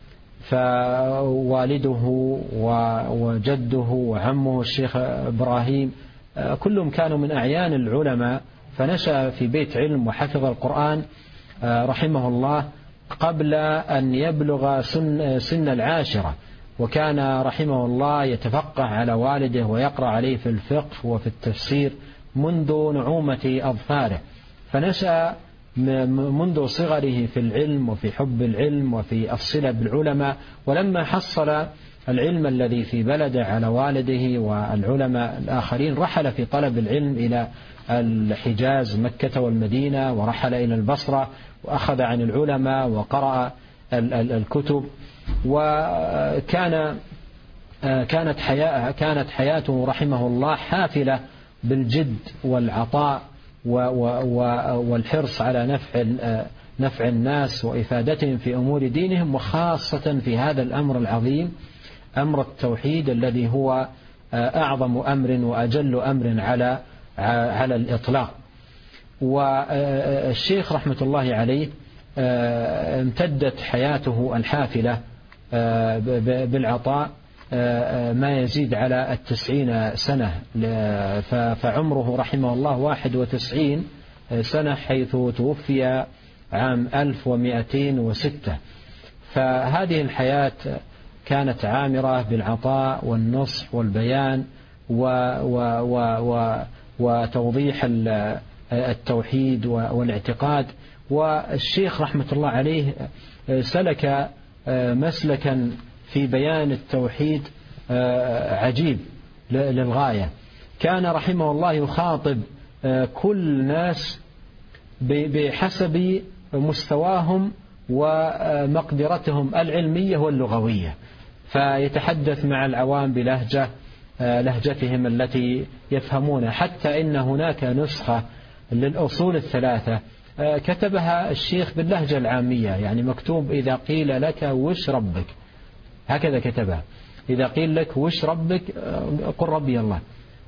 Speaker 2: فوالده وجده وعمه الشيخ إبراهيم كلهم كانوا من أعيان العلماء، فنشأ في بيت علم وحفظ القرآن رحمه الله قبل أن يبلغ سن 10، وكان رحمه الله يتفقه على والده ويقرأ عليه في الفقه وفي التفسير منذ نعومة أظفاره، فنشأ منذ صغره في العلم وفي حب العلم وفي الصلة بالعلماء. ولما حصل العلم الذي في بلده على والده والعلماء الآخرين رحل في طلب العلم إلى الحجاز مكة والمدينة، ورحل إلى البصرة وأخذ عن العلماء وقرأ الكتب. كانت حياته رحمه الله حافلة بالجد والعطاء والحرص على نفع الناس وإفادتهم في أمور دينهم، وخاصة في هذا الأمر العظيم أمر التوحيد الذي هو أعظم أمر وأجل أمر على الإطلاق. والشيخ رحمة الله عليه امتدت حياته الحافلة بالعطاء ما يزيد على 90 سنة، فعمره رحمه الله 91 سنة حيث توفي عام 1206. فهذه الحياة كانت عامرة بالعطاء والنصح والبيان وتوضيح التوحيد والاعتقاد. والشيخ رحمة الله عليه سلك مسلكا في بيان التوحيد عجيب للغاية. كان رحمه الله يخاطب كل ناس بحسب مستواهم ومقدرتهم العلمية واللغوية، فيتحدث مع العوام لهجتهم التي يفهمونها. حتى إن هناك نسخة للأصول الثلاثة كتبها الشيخ باللهجة العامية، يعني مكتوب إذا قيل لك وش ربك، هكذا كتبها، إذا قيل لك وش ربك قل ربي الله.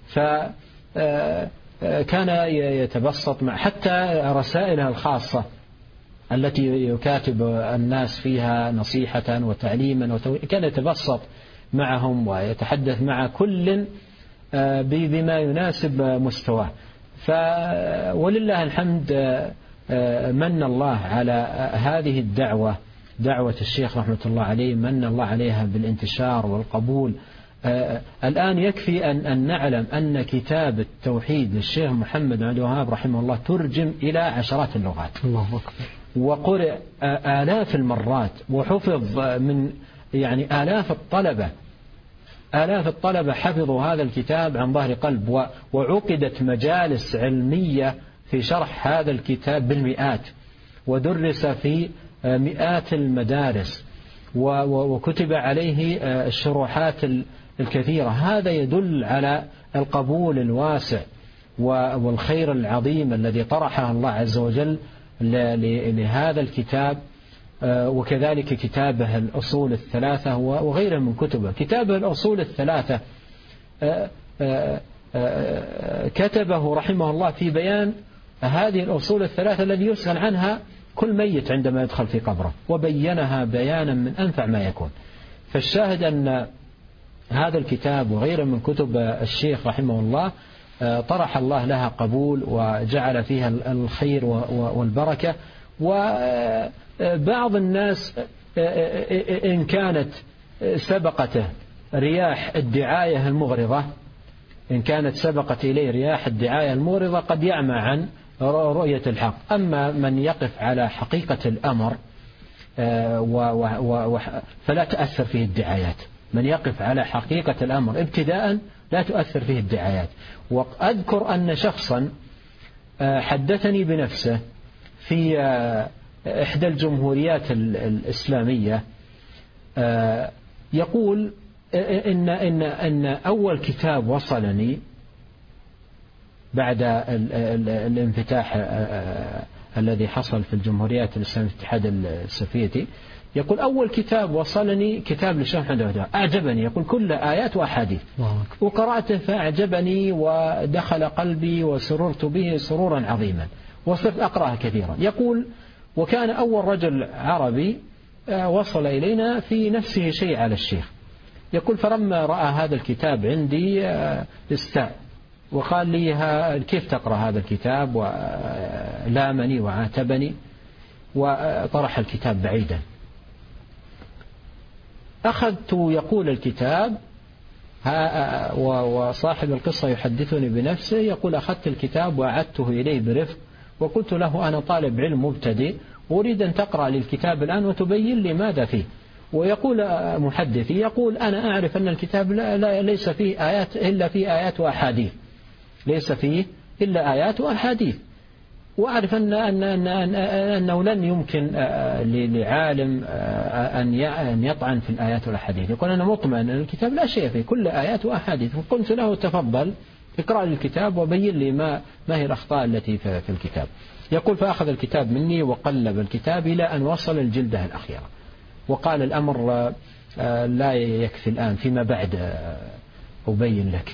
Speaker 2: فكان يتبسط مع حتى رسائلها الخاصة التي يكاتب الناس فيها نصيحة وتعليما كان يتبسط معهم ويتحدث مع كل بما يناسب مستواه. ولله الحمد من الله على هذه الدعوة، دعوة الشيخ رحمة الله عليه، من الله عليها بالانتشار والقبول. الآن يكفي أن نعلم أن كتاب التوحيد للشيخ محمد بن عبد الوهاب رحمه الله ترجم إلى عشرات اللغات،
Speaker 1: الله أكبر،
Speaker 2: وقرئ آلاف المرات، وحفظ من يعني آلاف الطلبة حفظوا هذا الكتاب عن ظهر قلب، وعقدت مجالس علمية في شرح هذا الكتاب بالمئات، ودرس في مئات المدارس، وكتب عليه الشروحات الكثيرة. هذا يدل على القبول الواسع والخير العظيم الذي طرحه الله عز وجل لهذا الكتاب. وكذلك كتابه الأصول الثلاثة وغيره من كتبه. كتابه الأصول الثلاثة كتبه رحمه الله في بيان هذه الأصول الثلاثة الذي يسأل عنها كل ميت عندما يدخل في قبره، وبينها بيانا من أنفع ما يكون. فالشاهد أن هذا الكتاب وغيره من كتب الشيخ رحمه الله طرح الله لها قبول وجعل فيها الخير والبركة. وبعض الناس إن كانت سبقته رياح الدعاية المغرضة، إن كانت سبقت إليه رياح الدعاية المغرضة قد يعمى عن رؤية الحق. أما من يقف على حقيقة الأمر فلا تأثر فيه الدعايات. من يقف على حقيقة الأمر ابتداء لا تؤثر فيه الدعايات. وأذكر أن شخصا حدثني بنفسه في إحدى الجمهوريات الإسلامية يقول إن أول كتاب وصلني بعد الانفتاح الذي حصل في الجمهوريات الإسلامية في الاتحاد السوفيتي، يقول أول كتاب وصلني كتاب للشيخ محمد الوهاب، أعجبني، يقول كل آيات وأحاديث، وقرأته فأعجبني ودخل قلبي وسررت به سرورا عظيما وصرت أقرأه كثيرا. يقول وكان أول رجل عربي وصل إلينا في نفسه شيء على الشيخ. يقول فلما رأى هذا الكتاب عندي استاء وقال لي كيف تقرأ هذا الكتاب، ولامني وعاتبني وطرح الكتاب بعيدا. أخذت يقول الكتاب وصاحب القصة يحدثني بنفسه، يقول أخذت الكتاب وأعدته إليه برفق وقلت له أنا طالب علم مبتدئ أريد أن تقرأ للكتاب الآن وتبين لي ماذا فيه. ويقول محدثي يقول أنا أعرف أن الكتاب ليس فيه آيات إلا فيه آيات وأحاديث، ليس فيه إلا آيات وأحاديث، وأعرف أنه لن يمكن لعالم أن يطعن في الآيات والأحاديث. يقول أنا مطمئن أن الكتاب لا شيء فيه كل آيات وأحاديث. وقلت له تفضل اقرأ الكتاب وبين لي ما هي الأخطاء التي في الكتاب. يقول فأخذ الكتاب مني وقلب الكتاب إلى أن وصل الجلدة الأخيرة وقال الأمر لا يكفي الآن، فيما بعد أبين لك،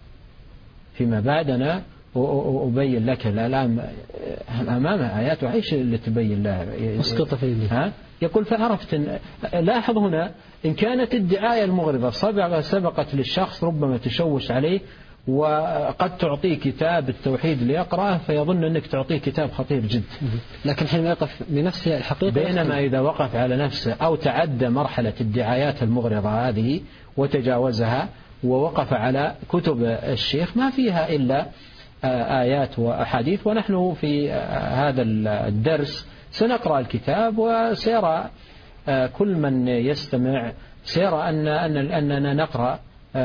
Speaker 2: فيما بعد أنا أبين لك. الآن أمامه آيات وعيش اللي تبين لها
Speaker 1: مسقطة في
Speaker 2: يقول فعرفت لاحظ هنا إن كانت الدعاية المغرضة سبقت للشخص ربما تشوش عليه وقد تعطيه كتاب التوحيد ليقرأه فيظن أنك تعطيه كتاب خطير جدا.
Speaker 1: لكن حين يقف بنفسه الحقيقة،
Speaker 2: بينما إذا وقف على نفسه أو تعدى مرحلة الدعايات المغرضة هذه وتجاوزها ووقف على كتب الشيخ ما فيها إلا آيات وأحاديث. ونحن في هذا الدرس سنقرأ الكتاب وسيرى كل من يستمع سيرى أننا نقرأ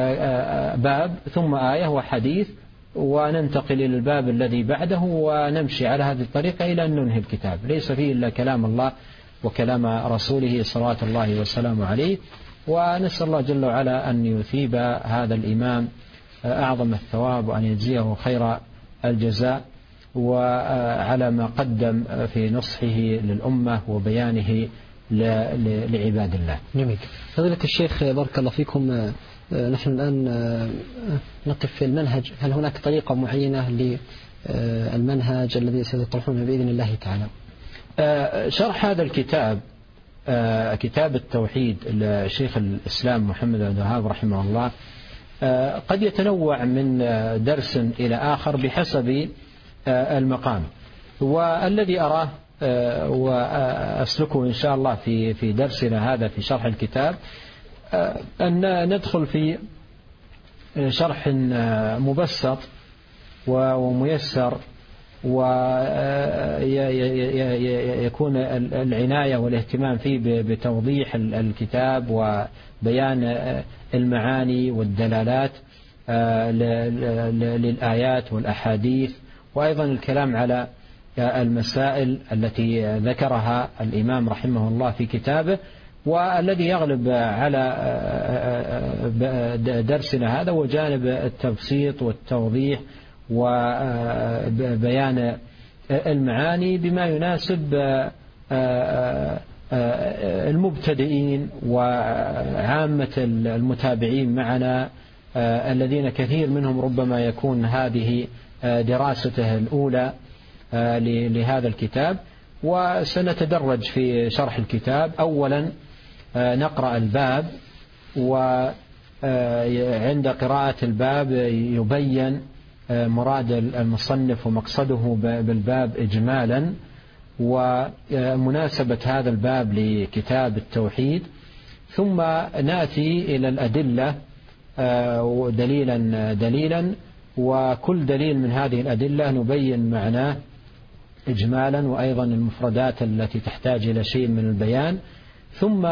Speaker 2: باب ثم آية وحديث وننتقل إلى الباب الذي بعده ونمشي على هذه الطريقة إلى أن ننهي الكتاب. ليس فيه إلا كلام الله وكلام رسوله صلوات الله والسلام عليه. ونسأل الله جل وعلا أن يثيب هذا الإمام أعظم الثواب وأن يجزيه خير الجزاء وعلى ما قدم في نصحه للأمة وبيانه لعباد الله.
Speaker 1: جميل. فضيلة الشيخ بارك الله فيكم، نحن الآن نقف في المنهج. هل هناك طريقة معينة للمنهج الذي سيطرحونه بإذن الله تعالى؟
Speaker 2: شرح هذا الكتاب كتاب التوحيد لشيخ الإسلام محمد بن الوهاب رحمه الله قد يتنوع من درس إلى آخر بحسب المقام. والذي أراه وأسلكه إن شاء الله في درسنا هذا في شرح الكتاب أن ندخل في شرح مبسط وميسر ويكون العناية والاهتمام فيه بتوضيح الكتاب وبيان المعاني والدلالات للآيات والأحاديث، وأيضا الكلام على المسائل التي ذكرها الإمام رحمه الله في كتابه. والذي يغلب على درسنا هذا وجانب التبسيط والتوضيح وبيان المعاني بما يناسب المبتدئين وعامة المتابعين معنا الذين كثير منهم ربما يكون هذه دراسته الأولى لهذا الكتاب. وسنتدرج في شرح الكتاب. أولا نقرأ الباب وعند قراءة الباب يبين مراد المصنف ومقصده بالباب إجمالا ومناسبة هذا الباب لكتاب التوحيد، ثم نأتي إلى الأدلة دليلا وكل دليل من هذه الأدلة نبين معناه إجمالا وأيضا المفردات التي تحتاج إلى شيء من البيان، ثم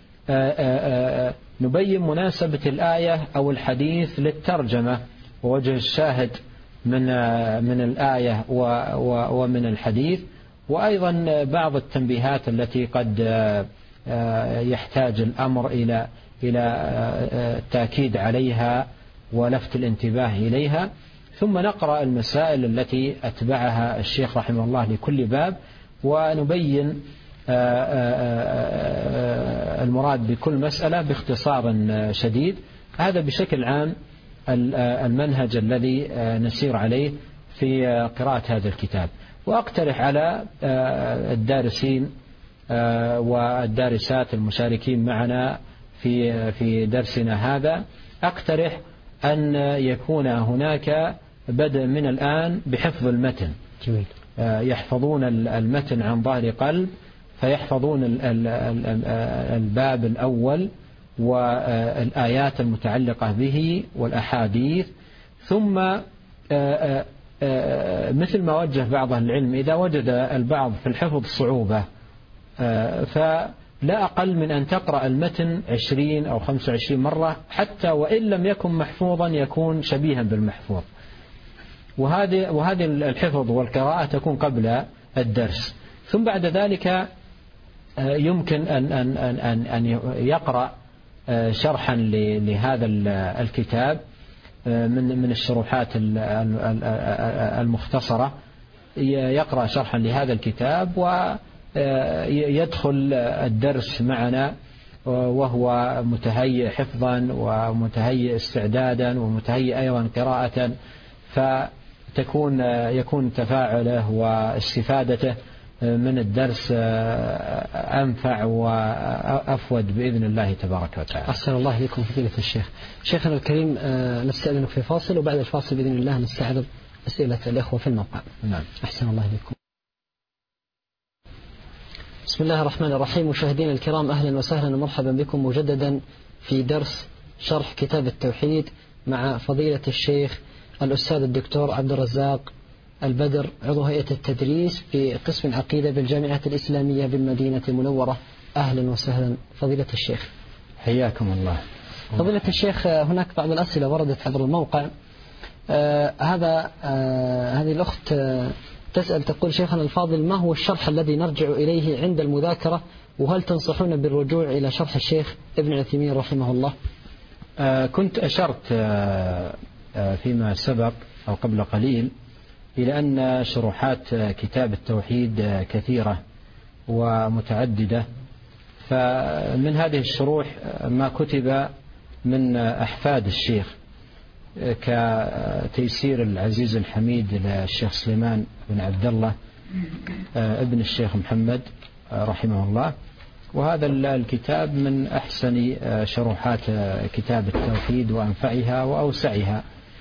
Speaker 2: نبين مناسبة الآية أو الحديث للترجمة ووجه الشاهد من الآية ومن الحديث، وأيضا بعض التنبيهات التي قد يحتاج الأمر إلى التأكيد عليها ولفت الانتباه إليها، ثم نقرأ المسائل التي أتبعها الشيخ رحمه الله لكل باب ونبين المراد بكل مسألة باختصار شديد. هذا بشكل عام المنهج الذي نسير عليه في قراءة هذا الكتاب. وأقترح على الدارسين والدارسات المشاركين معنا في درسنا هذا، أقترح أن يكون هناك بدء من الآن بحفظ المتن. جميل. يحفظون المتن عن ظهر قلب، فيحفظون الباب الأول والآيات المتعلقة به والأحاديث، ثم مثل ما وجه بعض العلم إذا وجد البعض في الحفظ صعوبة فلا أقل من أن تقرأ المتن 20 أو 25 مرة، حتى وإن لم يكن محفوظا يكون شبيها بالمحفوظ. وهذه الحفظ والقراءة تكون قبل الدرس، ثم بعد ذلك يمكن أن يقرأ شرحا لهذا الكتاب من الشروحات المختصرة، يقرأ شرحا لهذا الكتاب ويدخل الدرس معنا وهو متهيئ حفظا ومتهيئ استعدادا ومتهيئ أيضا قراءة، يكون تفاعله واستفادته من الدرس أنفع وأفود بإذن الله تبارك وتعالى.
Speaker 1: أحسن الله إليكم فضيلة الشيخ. شيخنا الكريم، نستأذنك في فاصل، وبعد الفاصل بإذن الله نستعرض أسئلة الإخوة في الموقع.
Speaker 2: نعم.
Speaker 1: أحسن الله إليكم. بسم الله الرحمن الرحيم. مشاهدينا الكرام، أهلا وسهلا ومرحبا بكم مجددا في درس شرح كتاب التوحيد مع فضيلة الشيخ الأستاذ الدكتور عبد الرزاق البدر، عضو هيئة التدريس في قسم العقيدة بالجامعة الإسلامية بالمدينة المنورة. أهلا وسهلا فضيلة الشيخ.
Speaker 2: حياكم الله.
Speaker 1: فضيلة الشيخ، هناك بعض الأسئلة وردت عبر الموقع. هذه الأخت تسأل تقول: شيخنا الفاضل، ما هو الشرح الذي نرجع إليه عند المذاكرة، وهل تنصحون بالرجوع إلى شرح الشيخ ابن عثيمين رحمه الله؟
Speaker 2: كنت أشرت فيما سبق أو قبل قليل إلى أن شروحات كتاب التوحيد كثيرة ومتعددة، فمن هذه الشروح ما كتب من أحفاد الشيخ كتيسير العزيز الحميد للشيخ سليمان بن عبد الله ابن الشيخ محمد رحمه الله، وهذا الكتاب من أحسن شروحات كتاب التوحيد وأنفعها وأوسعها.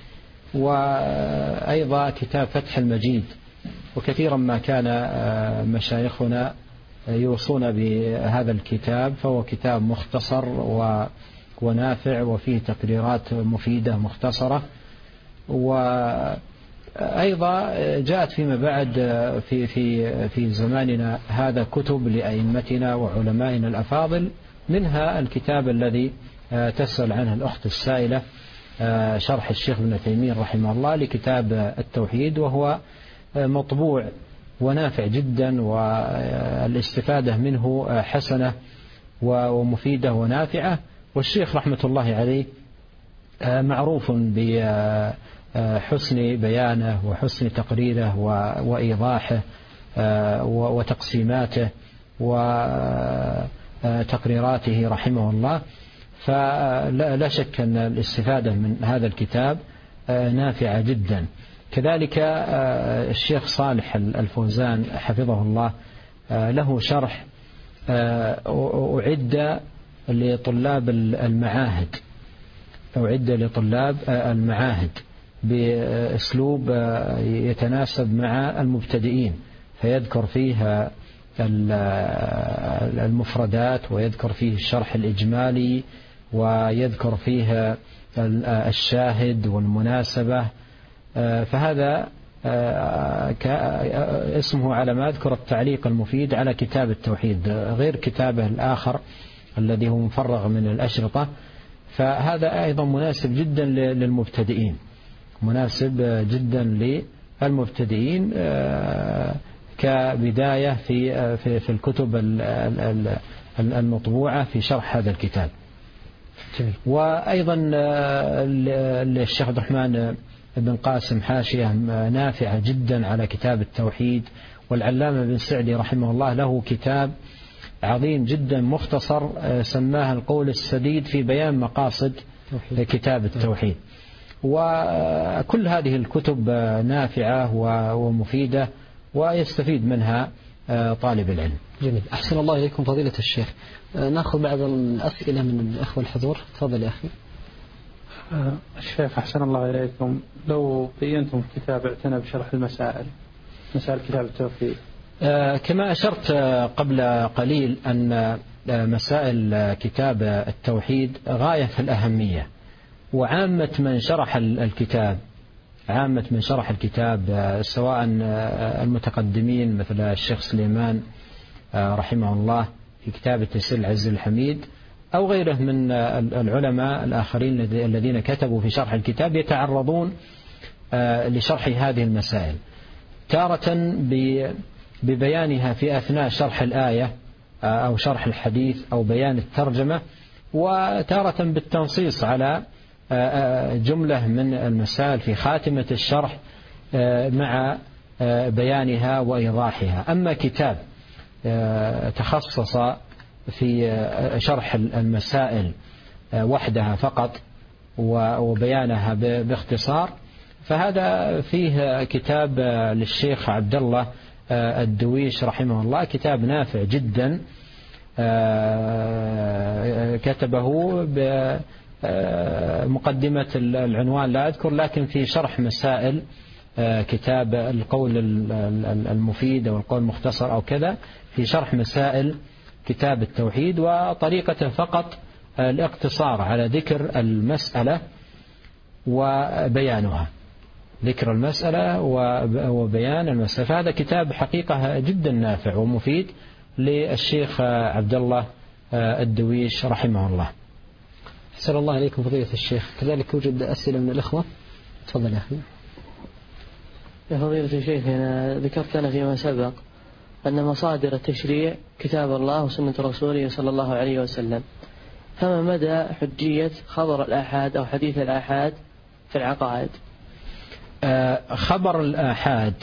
Speaker 2: وأيضا كتاب فتح المجيد، وكثيرا ما كان مشايخنا يوصون بهذا الكتاب، فهو كتاب مختصر ونافع وفيه تقريرات مفيدة مختصرة. وأيضا جاءت فيما بعد في زماننا هذا كتب لأئمتنا وعلمائنا الأفاضل، منها الكتاب الذي تسأل عنه الأخت السائلة، شرح الشيخ ابن تيمية رحمه الله لكتاب التوحيد، وهو مطبوع ونافع جدا، والاستفادة منه حسنة ومفيدة ونافعة. والشيخ رحمة الله عليه معروف بحسن بيانه وحسن تقريره وإيضاحه وتقسيماته وتقريراته رحمه الله، فلا شك أن الاستفادة من هذا الكتاب نافعة جدا. كذلك الشيخ صالح الفوزان حفظه الله له شرح أعد لطلاب المعاهد، أعد لطلاب المعاهد بأسلوب يتناسب مع المبتدئين، فيذكر فيها المفردات، ويذكر فيه الشرح الإجمالي، ويذكر فيها الشاهد والمناسبة. فهذا اسمه على ما أذكر التعليق المفيد على كتاب التوحيد، غير كتابه الآخر الذي هو مفرغ من الأشرطة. فهذا أيضا مناسب جدا للمبتدئين، مناسب جدا للمبتدئين كبداية في الكتب المطبوعة في شرح هذا الكتاب. وأيضا الشيخ عبد الرحمن بن قاسم حاشية نافعة جدا على كتاب التوحيد. والعلامة بن سعدي رحمه الله له كتاب عظيم جدا مختصر سماه القول السديد في بيان مقاصد كتاب التوحيد. وكل هذه الكتب نافعة ومفيدة ويستفيد منها طالب العلم.
Speaker 1: جميل، أحسن الله إليكم فضيلة الشيخ. نأخذ بعض الأسئلة من الأخوة الحضور. تفضل يا أخي.
Speaker 3: الشيخ أحسن الله إليكم، لو بينتم في كتاب اعتنى بشرح مسائل كتاب التوحيد.
Speaker 2: كما أشرت قبل قليل أن مسائل كتاب التوحيد غاية في الأهمية، وعامة من شرح الكتاب سواء المتقدمين مثل الشيخ سليمان رحمه الله في كتاب تيسير العزيز الحميد، أو غيره من العلماء الآخرين الذين كتبوا في شرح الكتاب، يتعرضون لشرح هذه المسائل، تارة ببيانها في أثناء شرح الآية أو شرح الحديث أو بيان الترجمة، وتارة بالتنصيص على جملة من المسائل في خاتمة الشرح مع بيانها وإيضاحها. أما كتاب تخصص في شرح المسائل وحدها فقط وبيانها باختصار، فهذا فيه كتاب للشيخ عبد الله الدويش رحمه الله، كتاب نافع جدا كتبه بمقدمة العنوان لا أذكر، لكن في شرح مسائل كتاب القول المفيد أو القول المختصر أو كذا، في شرح مسائل كتاب التوحيد، وطريقة فقط الاقتصار على ذكر المسألة وبيانها، ذكر المسألة وبيان المسألة. فهذا كتاب حقيقة جدا نافع ومفيد للشيخ عبد الله الدويش رحمه الله.
Speaker 1: أحسن الله إليكم فضيلة الشيخ. كذلك يوجد أسئلة من الإخوة. تفضل يا أخي.
Speaker 4: يا فضيلة الشيخ، أنا ذكرت لنا فيما سبق أن مصادر التشريع كتاب الله وسنة رسوله صلى الله عليه وسلم، فما مدى حجية خبر الآحاد أو حديث الآحاد في العقائد؟
Speaker 2: خبر الآحاد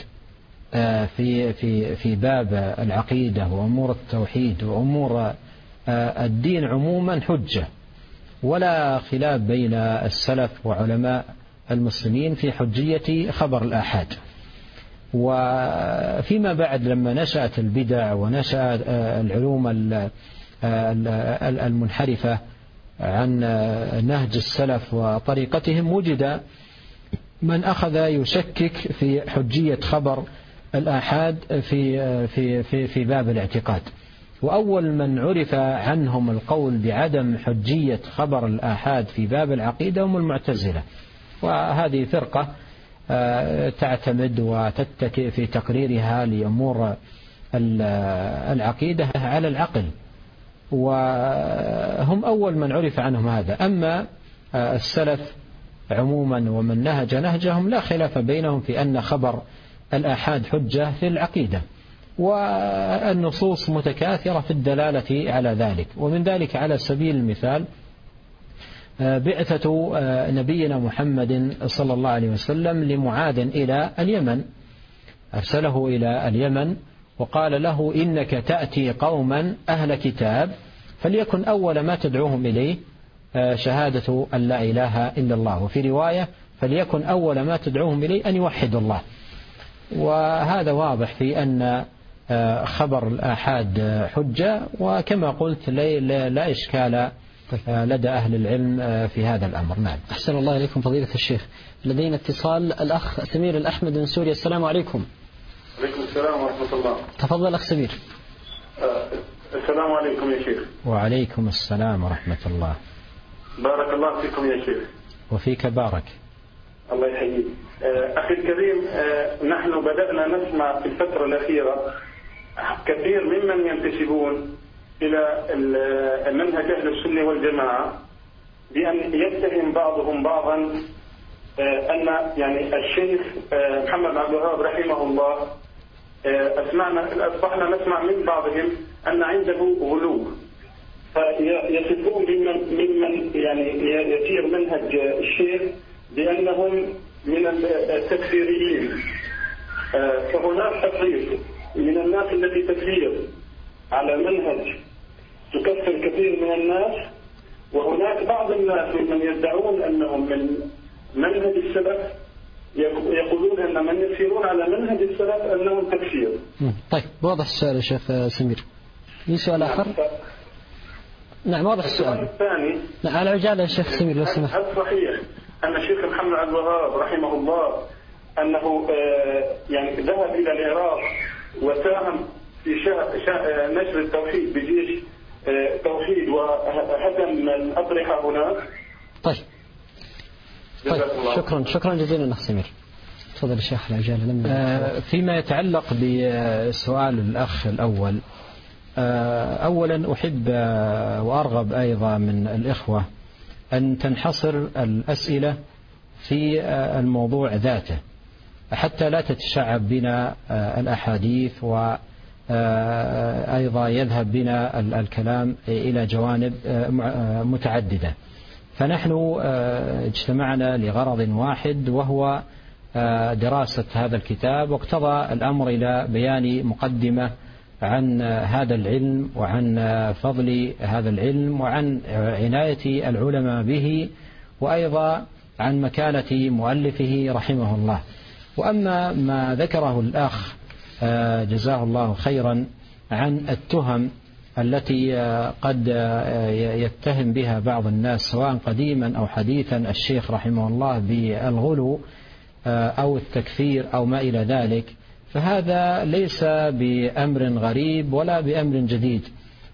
Speaker 2: في باب العقيدة وأمور التوحيد وأمور الدين عموما حجة، ولا خلاف بين السلف وعلماء المسلمين في حجية خبر الآحاد. وفيما بعد لما نشأت البدع ونشأت العلوم المنحرفة عن نهج السلف وطريقتهم، وجد من أخذ يشكك في حجية خبر الآحاد في باب الاعتقاد. وأول من عرف عنهم القول بعدم حجية خبر الآحاد في باب العقيدة هم المعتزلة، وهذه فرقة تعتمد وتتكئ في تقريرها لأمور العقيدة على العقل، وهم أول من عرف عنهم هذا. أما السلف عموما ومن نهج نهجهم لا خلاف بينهم في أن خبر الآحاد حجة في العقيدة، والنصوص متكاثرة في الدلالة على ذلك. ومن ذلك على سبيل المثال بعثة نبينا محمد صلى الله عليه وسلم لمعاذ إلى اليمن، أرسله إلى اليمن وقال له: إنك تأتي قوما أهل كتاب فليكن أول ما تدعوهم إليه شهادة أن لا إله إلا الله، وفي رواية فليكن أول ما تدعوهم إليه أن يوحدوا الله. وهذا واضح في أن خبر الآحاد حجة، وكما قلت لا إشكال لدى أهل العلم في هذا الأمر. نعم.
Speaker 1: أحسن الله إليكم فضيلة الشيخ. لدينا اتصال الأخ سمير الأحمد من سوريا. السلام عليكم.
Speaker 5: عليكم السلام ورحمة الله.
Speaker 1: تفضل أخ سمير.
Speaker 5: السلام عليكم يا شيخ.
Speaker 2: وعليكم السلام ورحمة الله.
Speaker 5: بارك الله فيكم يا شيخ.
Speaker 2: وفيك بارك.
Speaker 5: الله يحييك. أخي الكريم، نحن بدأنا نسمع في الفترة الأخيرة كثير ممن ينتسبون إلى المنهج أهل السنة والجماعة بأن يتهم بعضهم بعضا أن يعني الشيخ محمد عبد الوهاب رحمه الله أصبحنا نسمع من بعضهم أن عنده غلو، فيصفون ممن يعني يسير منهج الشيخ بأنهم من التكفيريين. فهناك تفريق من الناس التي تسير على منهج تكفر كثير من الناس، وهناك بعض الناس ممن يدعون أنهم من منهج السلف يقولون أن من يسيرون على منهج السلف أنهم تكفير.
Speaker 1: طيب، واضح السؤال يا شيخ سمير. في سؤال آخر؟ نعم، واضح السؤال.
Speaker 5: الثاني،
Speaker 1: على عجالة يا شيخ سمير لو سمحت.
Speaker 5: هل صحيح أن الشيخ محمد عبد الوهاب رحمه الله أنه يعني ذهب إلى العراق وساهم في نشر التوحيد بجيش توحيد وهدم الأضرحة هناك؟
Speaker 1: طيب، شكرا جزيلا أخ سمير. تفضل الشيخ العجالة.
Speaker 2: فيما يتعلق بسؤال الأخ الأول، أولا أحب وأرغب أيضا من الإخوة أن تنحصر الأسئلة في الموضوع ذاته حتى لا تتشعب بنا الأحاديث، وأيضا يذهب بنا الكلام إلى جوانب متعددة. فنحن اجتمعنا لغرض واحد، وهو دراسة هذا الكتاب، واقتضى الأمر إلى بيان مقدمة عن هذا العلم وعن فضل هذا العلم وعن عناية العلماء به، وأيضا عن مكانة مؤلفه رحمه الله. وأما ما ذكره الأخ جزاه الله خيرا عن التهم التي قد يتهم بها بعض الناس سواء قديما أو حديثا الشيخ رحمه الله بالغلو أو التكفير أو ما إلى ذلك، فهذا ليس بأمر غريب ولا بأمر جديد.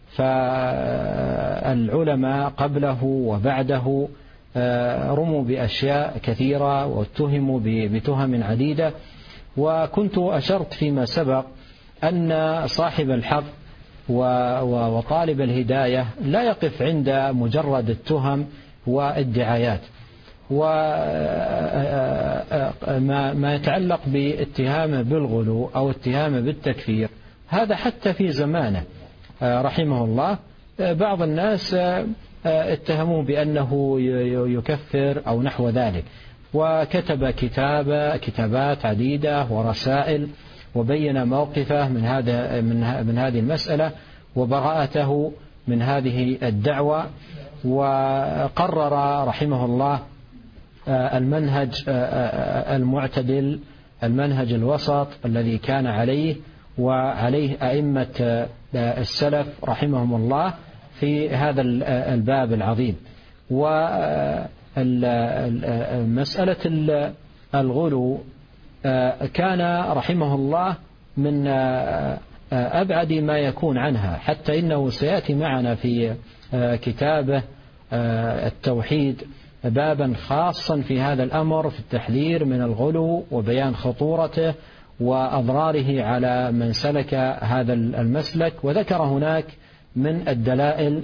Speaker 2: فالعلماء قبله وبعده رموا بأشياء كثيرة واتهموا بتهم عديدة، وكنت أشرت فيما سبق أن صاحب الحق وطالب الهداية لا يقف عند مجرد التهم والدعايات. وما يتعلق باتهامه بالغلو أو اتهامه بالتكفير، هذا حتى في زمانه رحمه الله بعض الناس اتهموه بأنه يكفر أو نحو ذلك، وكتب كتابات عديدة ورسائل وبين موقفه من هذه المسألة وبراءته من هذه الدعوة، وقرر رحمه الله المنهج المعتدل، المنهج الوسط الذي كان عليه وعليه أئمة السلف رحمهم الله في هذا الباب العظيم. ومسألة الغلو كان رحمه الله من أبعد ما يكون عنها، حتى إنه سيأتي معنا في كتابه التوحيد بابا خاصا في هذا الأمر، في التحذير من الغلو وبيان خطورته وأضراره على من سلك هذا المسلك، وذكر هناك من الدلائل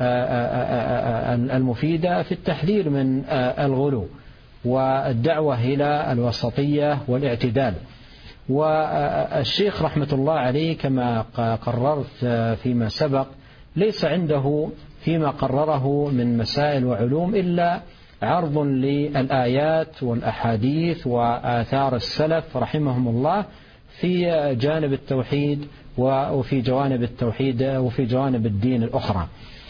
Speaker 2: المفيدة في التحذير من الغلو والدعوة إلى الوسطية والاعتدال. والشيخ رحمة الله عليه كما قررت فيما سبق ليس عنده فيما قرره من مسائل وعلوم إلا عرض للآيات والأحاديث وآثار السلف رحمهم الله في جانب التوحيد وفي جوانب التوحيد وفي جوانب الدين الأخرى.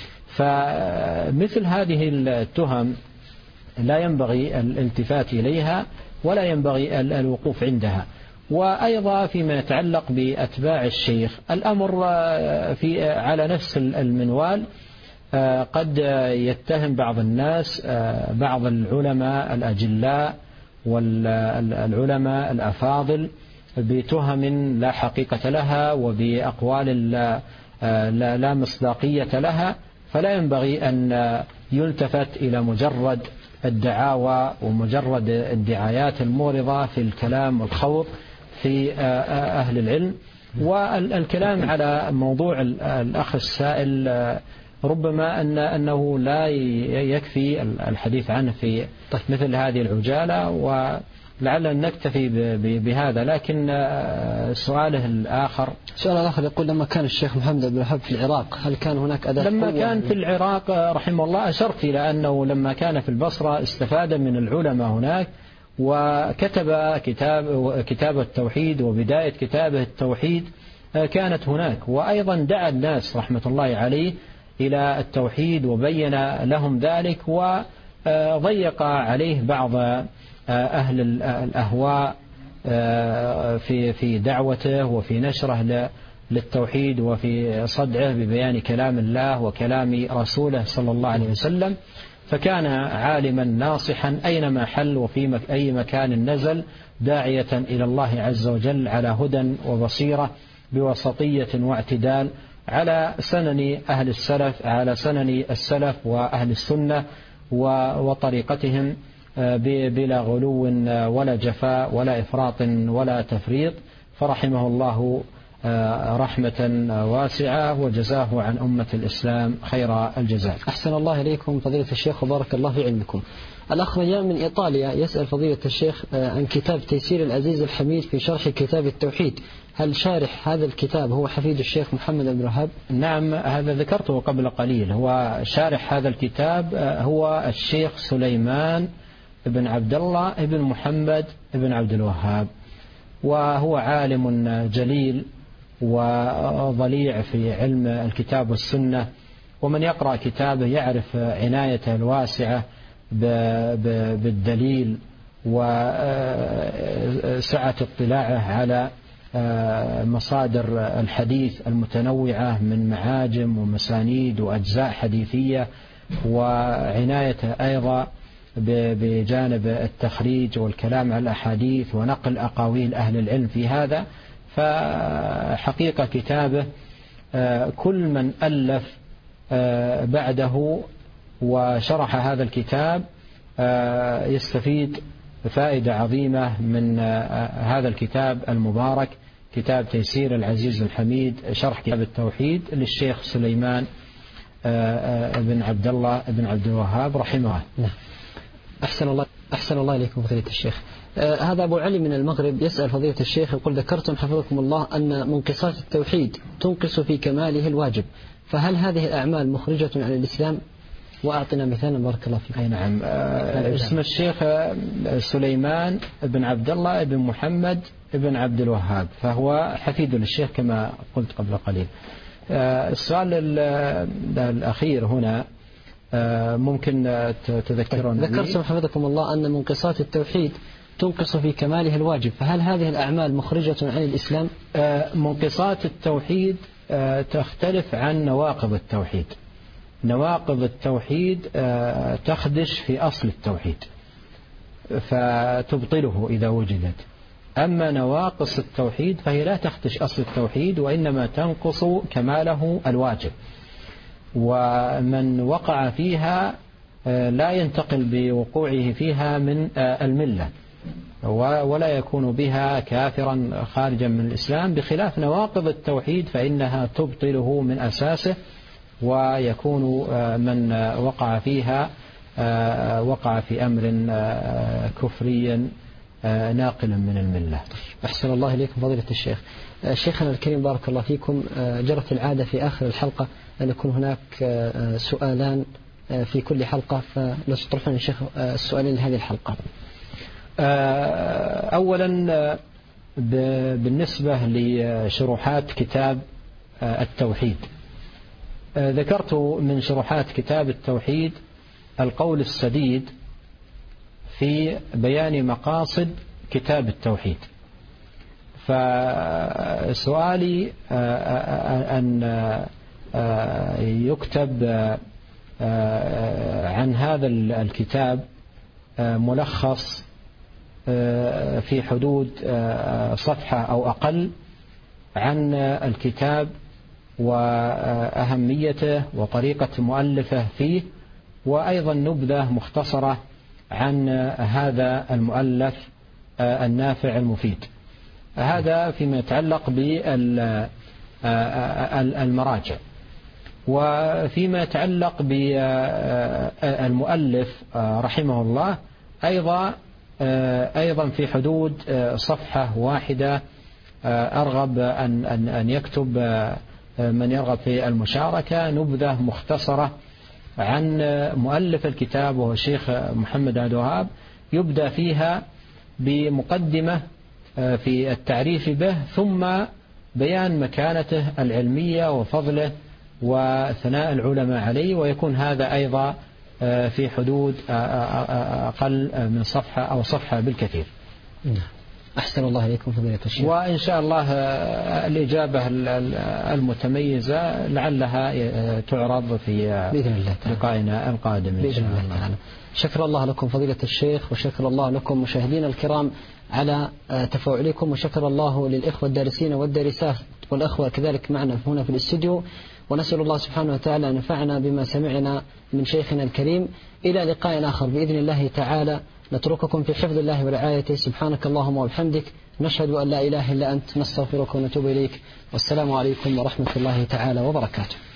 Speaker 2: فمثل هذه التهم لا ينبغي الالتفات إليها ولا ينبغي الوقوف عندها، وأيضا فيما يتعلق بأتباع الشيخ الأمر على نفس المنوال. قد يتهم بعض الناس بعض العلماء الأجلاء والعلماء الأفاضل بتهم لا حقيقة لها وبأقوال لا مصداقية لها، فلا ينبغي أن يلتفت إلى مجرد الدعاوى ومجرد الدعايات المورضة في الكلام والخوض في أهل العلم. والكلام على موضوع الأخ السائل ربما أنه لا يكفي الحديث عنه في مثل هذه العجالة، ولعلنا نكتفي بهذا. لكن سؤاله الآخر،
Speaker 1: السؤال الآخر يقول: لما كان الشيخ محمد بن الوهاب في العراق هل كان هناك أداة قوة؟
Speaker 2: لما كان في العراق رحمه الله أشرت إلى أنه لما كان في البصرة استفاد من العلماء هناك، وكتب كتاب التوحيد، وبداية كتابه التوحيد كانت هناك. وأيضا دعا الناس رحمة الله عليه إلى التوحيد وبين لهم ذلك، وضيق عليه بعض أهل الأهواء في دعوته وفي نشره للتوحيد وفي صدعه ببيان كلام الله وكلام رسوله صلى الله عليه وسلم. فكان عالما ناصحا أينما حل وفي أي مكان نزل، داعية إلى الله عز وجل على هدى وبصيرة بوسطية واعتدال، على سنن أهل السلف، على سنن السلف وأهل السنة وطريقتهم، بلا غلو ولا جفاء ولا إفراط ولا تفريط. فرحمه الله رحمة واسعة، وجزاه عن أمة الإسلام خير الجزاء.
Speaker 1: أحسن الله إليكم فضيلة الشيخ وبارك الله في علمكم. الأخ ريان من إيطاليا يسأل فضيلة الشيخ عن كتاب تيسير العزيز الحميد في شرح كتاب التوحيد، هل شارح هذا الكتاب هو حفيد الشيخ محمد بن الوهاب؟
Speaker 2: نعم، هذا ذكرته قبل قليل. هو شارح هذا الكتاب هو الشيخ سليمان بن عبد الله بن محمد بن عبد الوهاب، وهو عالم جليل وضليع في علم الكتاب والسنة، ومن يقرأ كتابه يعرف عنايته الواسعة بالدليل وسعة اطلاعه على مصادر الحديث المتنوعة من معاجم ومسانيد وأجزاء حديثية، وعنايته أيضا بجانب التخريج والكلام على الأحاديث ونقل أقاويل أهل العلم في هذا. فحقيقة كتابه كل من ألف بعده وشرح هذا الكتاب يستفيد فائدة عظيمة من هذا الكتاب المبارك، كتاب تيسير العزيز الحميد شرح كتاب التوحيد للشيخ سليمان بن عبد الله بن عبد الوهاب رحمه الله.
Speaker 1: أحسن الله إليكم فضيلة الشيخ. هذا أبو علي من المغرب يسأل فضيلة الشيخ يقول: ذكرتم حفظكم الله أن منقصات التوحيد تنقص في كماله الواجب، فهل هذه الأعمال مخرجة عن الإسلام؟ وأعطنا مثالا بارك الله فيك.
Speaker 2: أي نعم. اسم الشيخ سليمان بن عبد الله بن محمد بن عبد الوهاب، فهو حفيد للشيخ كما قلت قبل قليل. السؤال الأخير هنا ممكن تذكرون؟
Speaker 1: ذكرتم حفظكم الله أن منقصات التوحيد تنقص في كماله الواجب، فهل هذه الأعمال مخرجة عن الإسلام؟
Speaker 2: منقصات التوحيد تختلف عن نواقض التوحيد. نواقض التوحيد تخدش في أصل التوحيد فتبطله إذا وجدت، أما نواقص التوحيد فهي لا تخدش أصل التوحيد وإنما تنقص كماله الواجب، ومن وقع فيها لا ينتقل بوقوعه فيها من الملة ولا يكون بها كافرا خارجا من الإسلام، بخلاف نواقض التوحيد فإنها تبطله من أساسه، ويكون من وقع فيها وقع في أمر كفري ناقلا من الملة.
Speaker 1: أحسن الله إليكم فضيلة الشيخ. شيخنا الكريم بارك الله فيكم، جرت العادة في آخر الحلقة أن يكون هناك سؤالان في كل حلقة، فلو تطرحون الشيخ السؤالين لهذه الحلقة.
Speaker 2: أولا بالنسبة لشروحات كتاب التوحيد، ذكرت من شروحات كتاب التوحيد القول السديد في بيان مقاصد كتاب التوحيد، فسؤالي أن يكتب عن هذا الكتاب ملخص في حدود صفحة أو أقل عن الكتاب وأهميته وطريقة مؤلفه فيه، وأيضا نبذة مختصرة عن هذا المؤلف النافع المفيد. هذا فيما يتعلق بالمراجع. وفيما يتعلق بالمؤلف رحمه الله أيضا في حدود صفحة واحدة أرغب أن يكتب من يرغب في المشاركة نبذة مختصرة عن مؤلف الكتاب وهو الشيخ محمد عبد الوهاب، يبدأ فيها بمقدمة في التعريف به، ثم بيان مكانته العلمية وفضله وثناء العلماء عليه، ويكون هذا أيضا في حدود أقل من صفحة أو صفحة بالكثير.
Speaker 1: أحسن الله إليكم فضيلة الشيخ.
Speaker 2: وإن شاء الله الإجابة المتميزة لعلها تعرض في
Speaker 1: بإذن الله
Speaker 2: لقائنا القادم
Speaker 1: بإذن الله تعالى. شكر الله لكم فضيلة الشيخ، وشكر الله لكم مشاهدينا الكرام على تفاعلكم، وشكر الله للإخوة الدارسين والدارسات والأخوة كذلك معنا هنا في الاستوديو، ونسأل الله سبحانه وتعالى أن ينفعنا بما سمعنا من شيخنا الكريم. إلى لقاء آخر بإذن الله تعالى، نترككم في حفظ الله ورعايته. سبحانك اللهم وبحمدك، نشهد أن لا إله إلا أنت، نستغفرك ونتوب إليك، والسلام عليكم ورحمة الله تعالى وبركاته.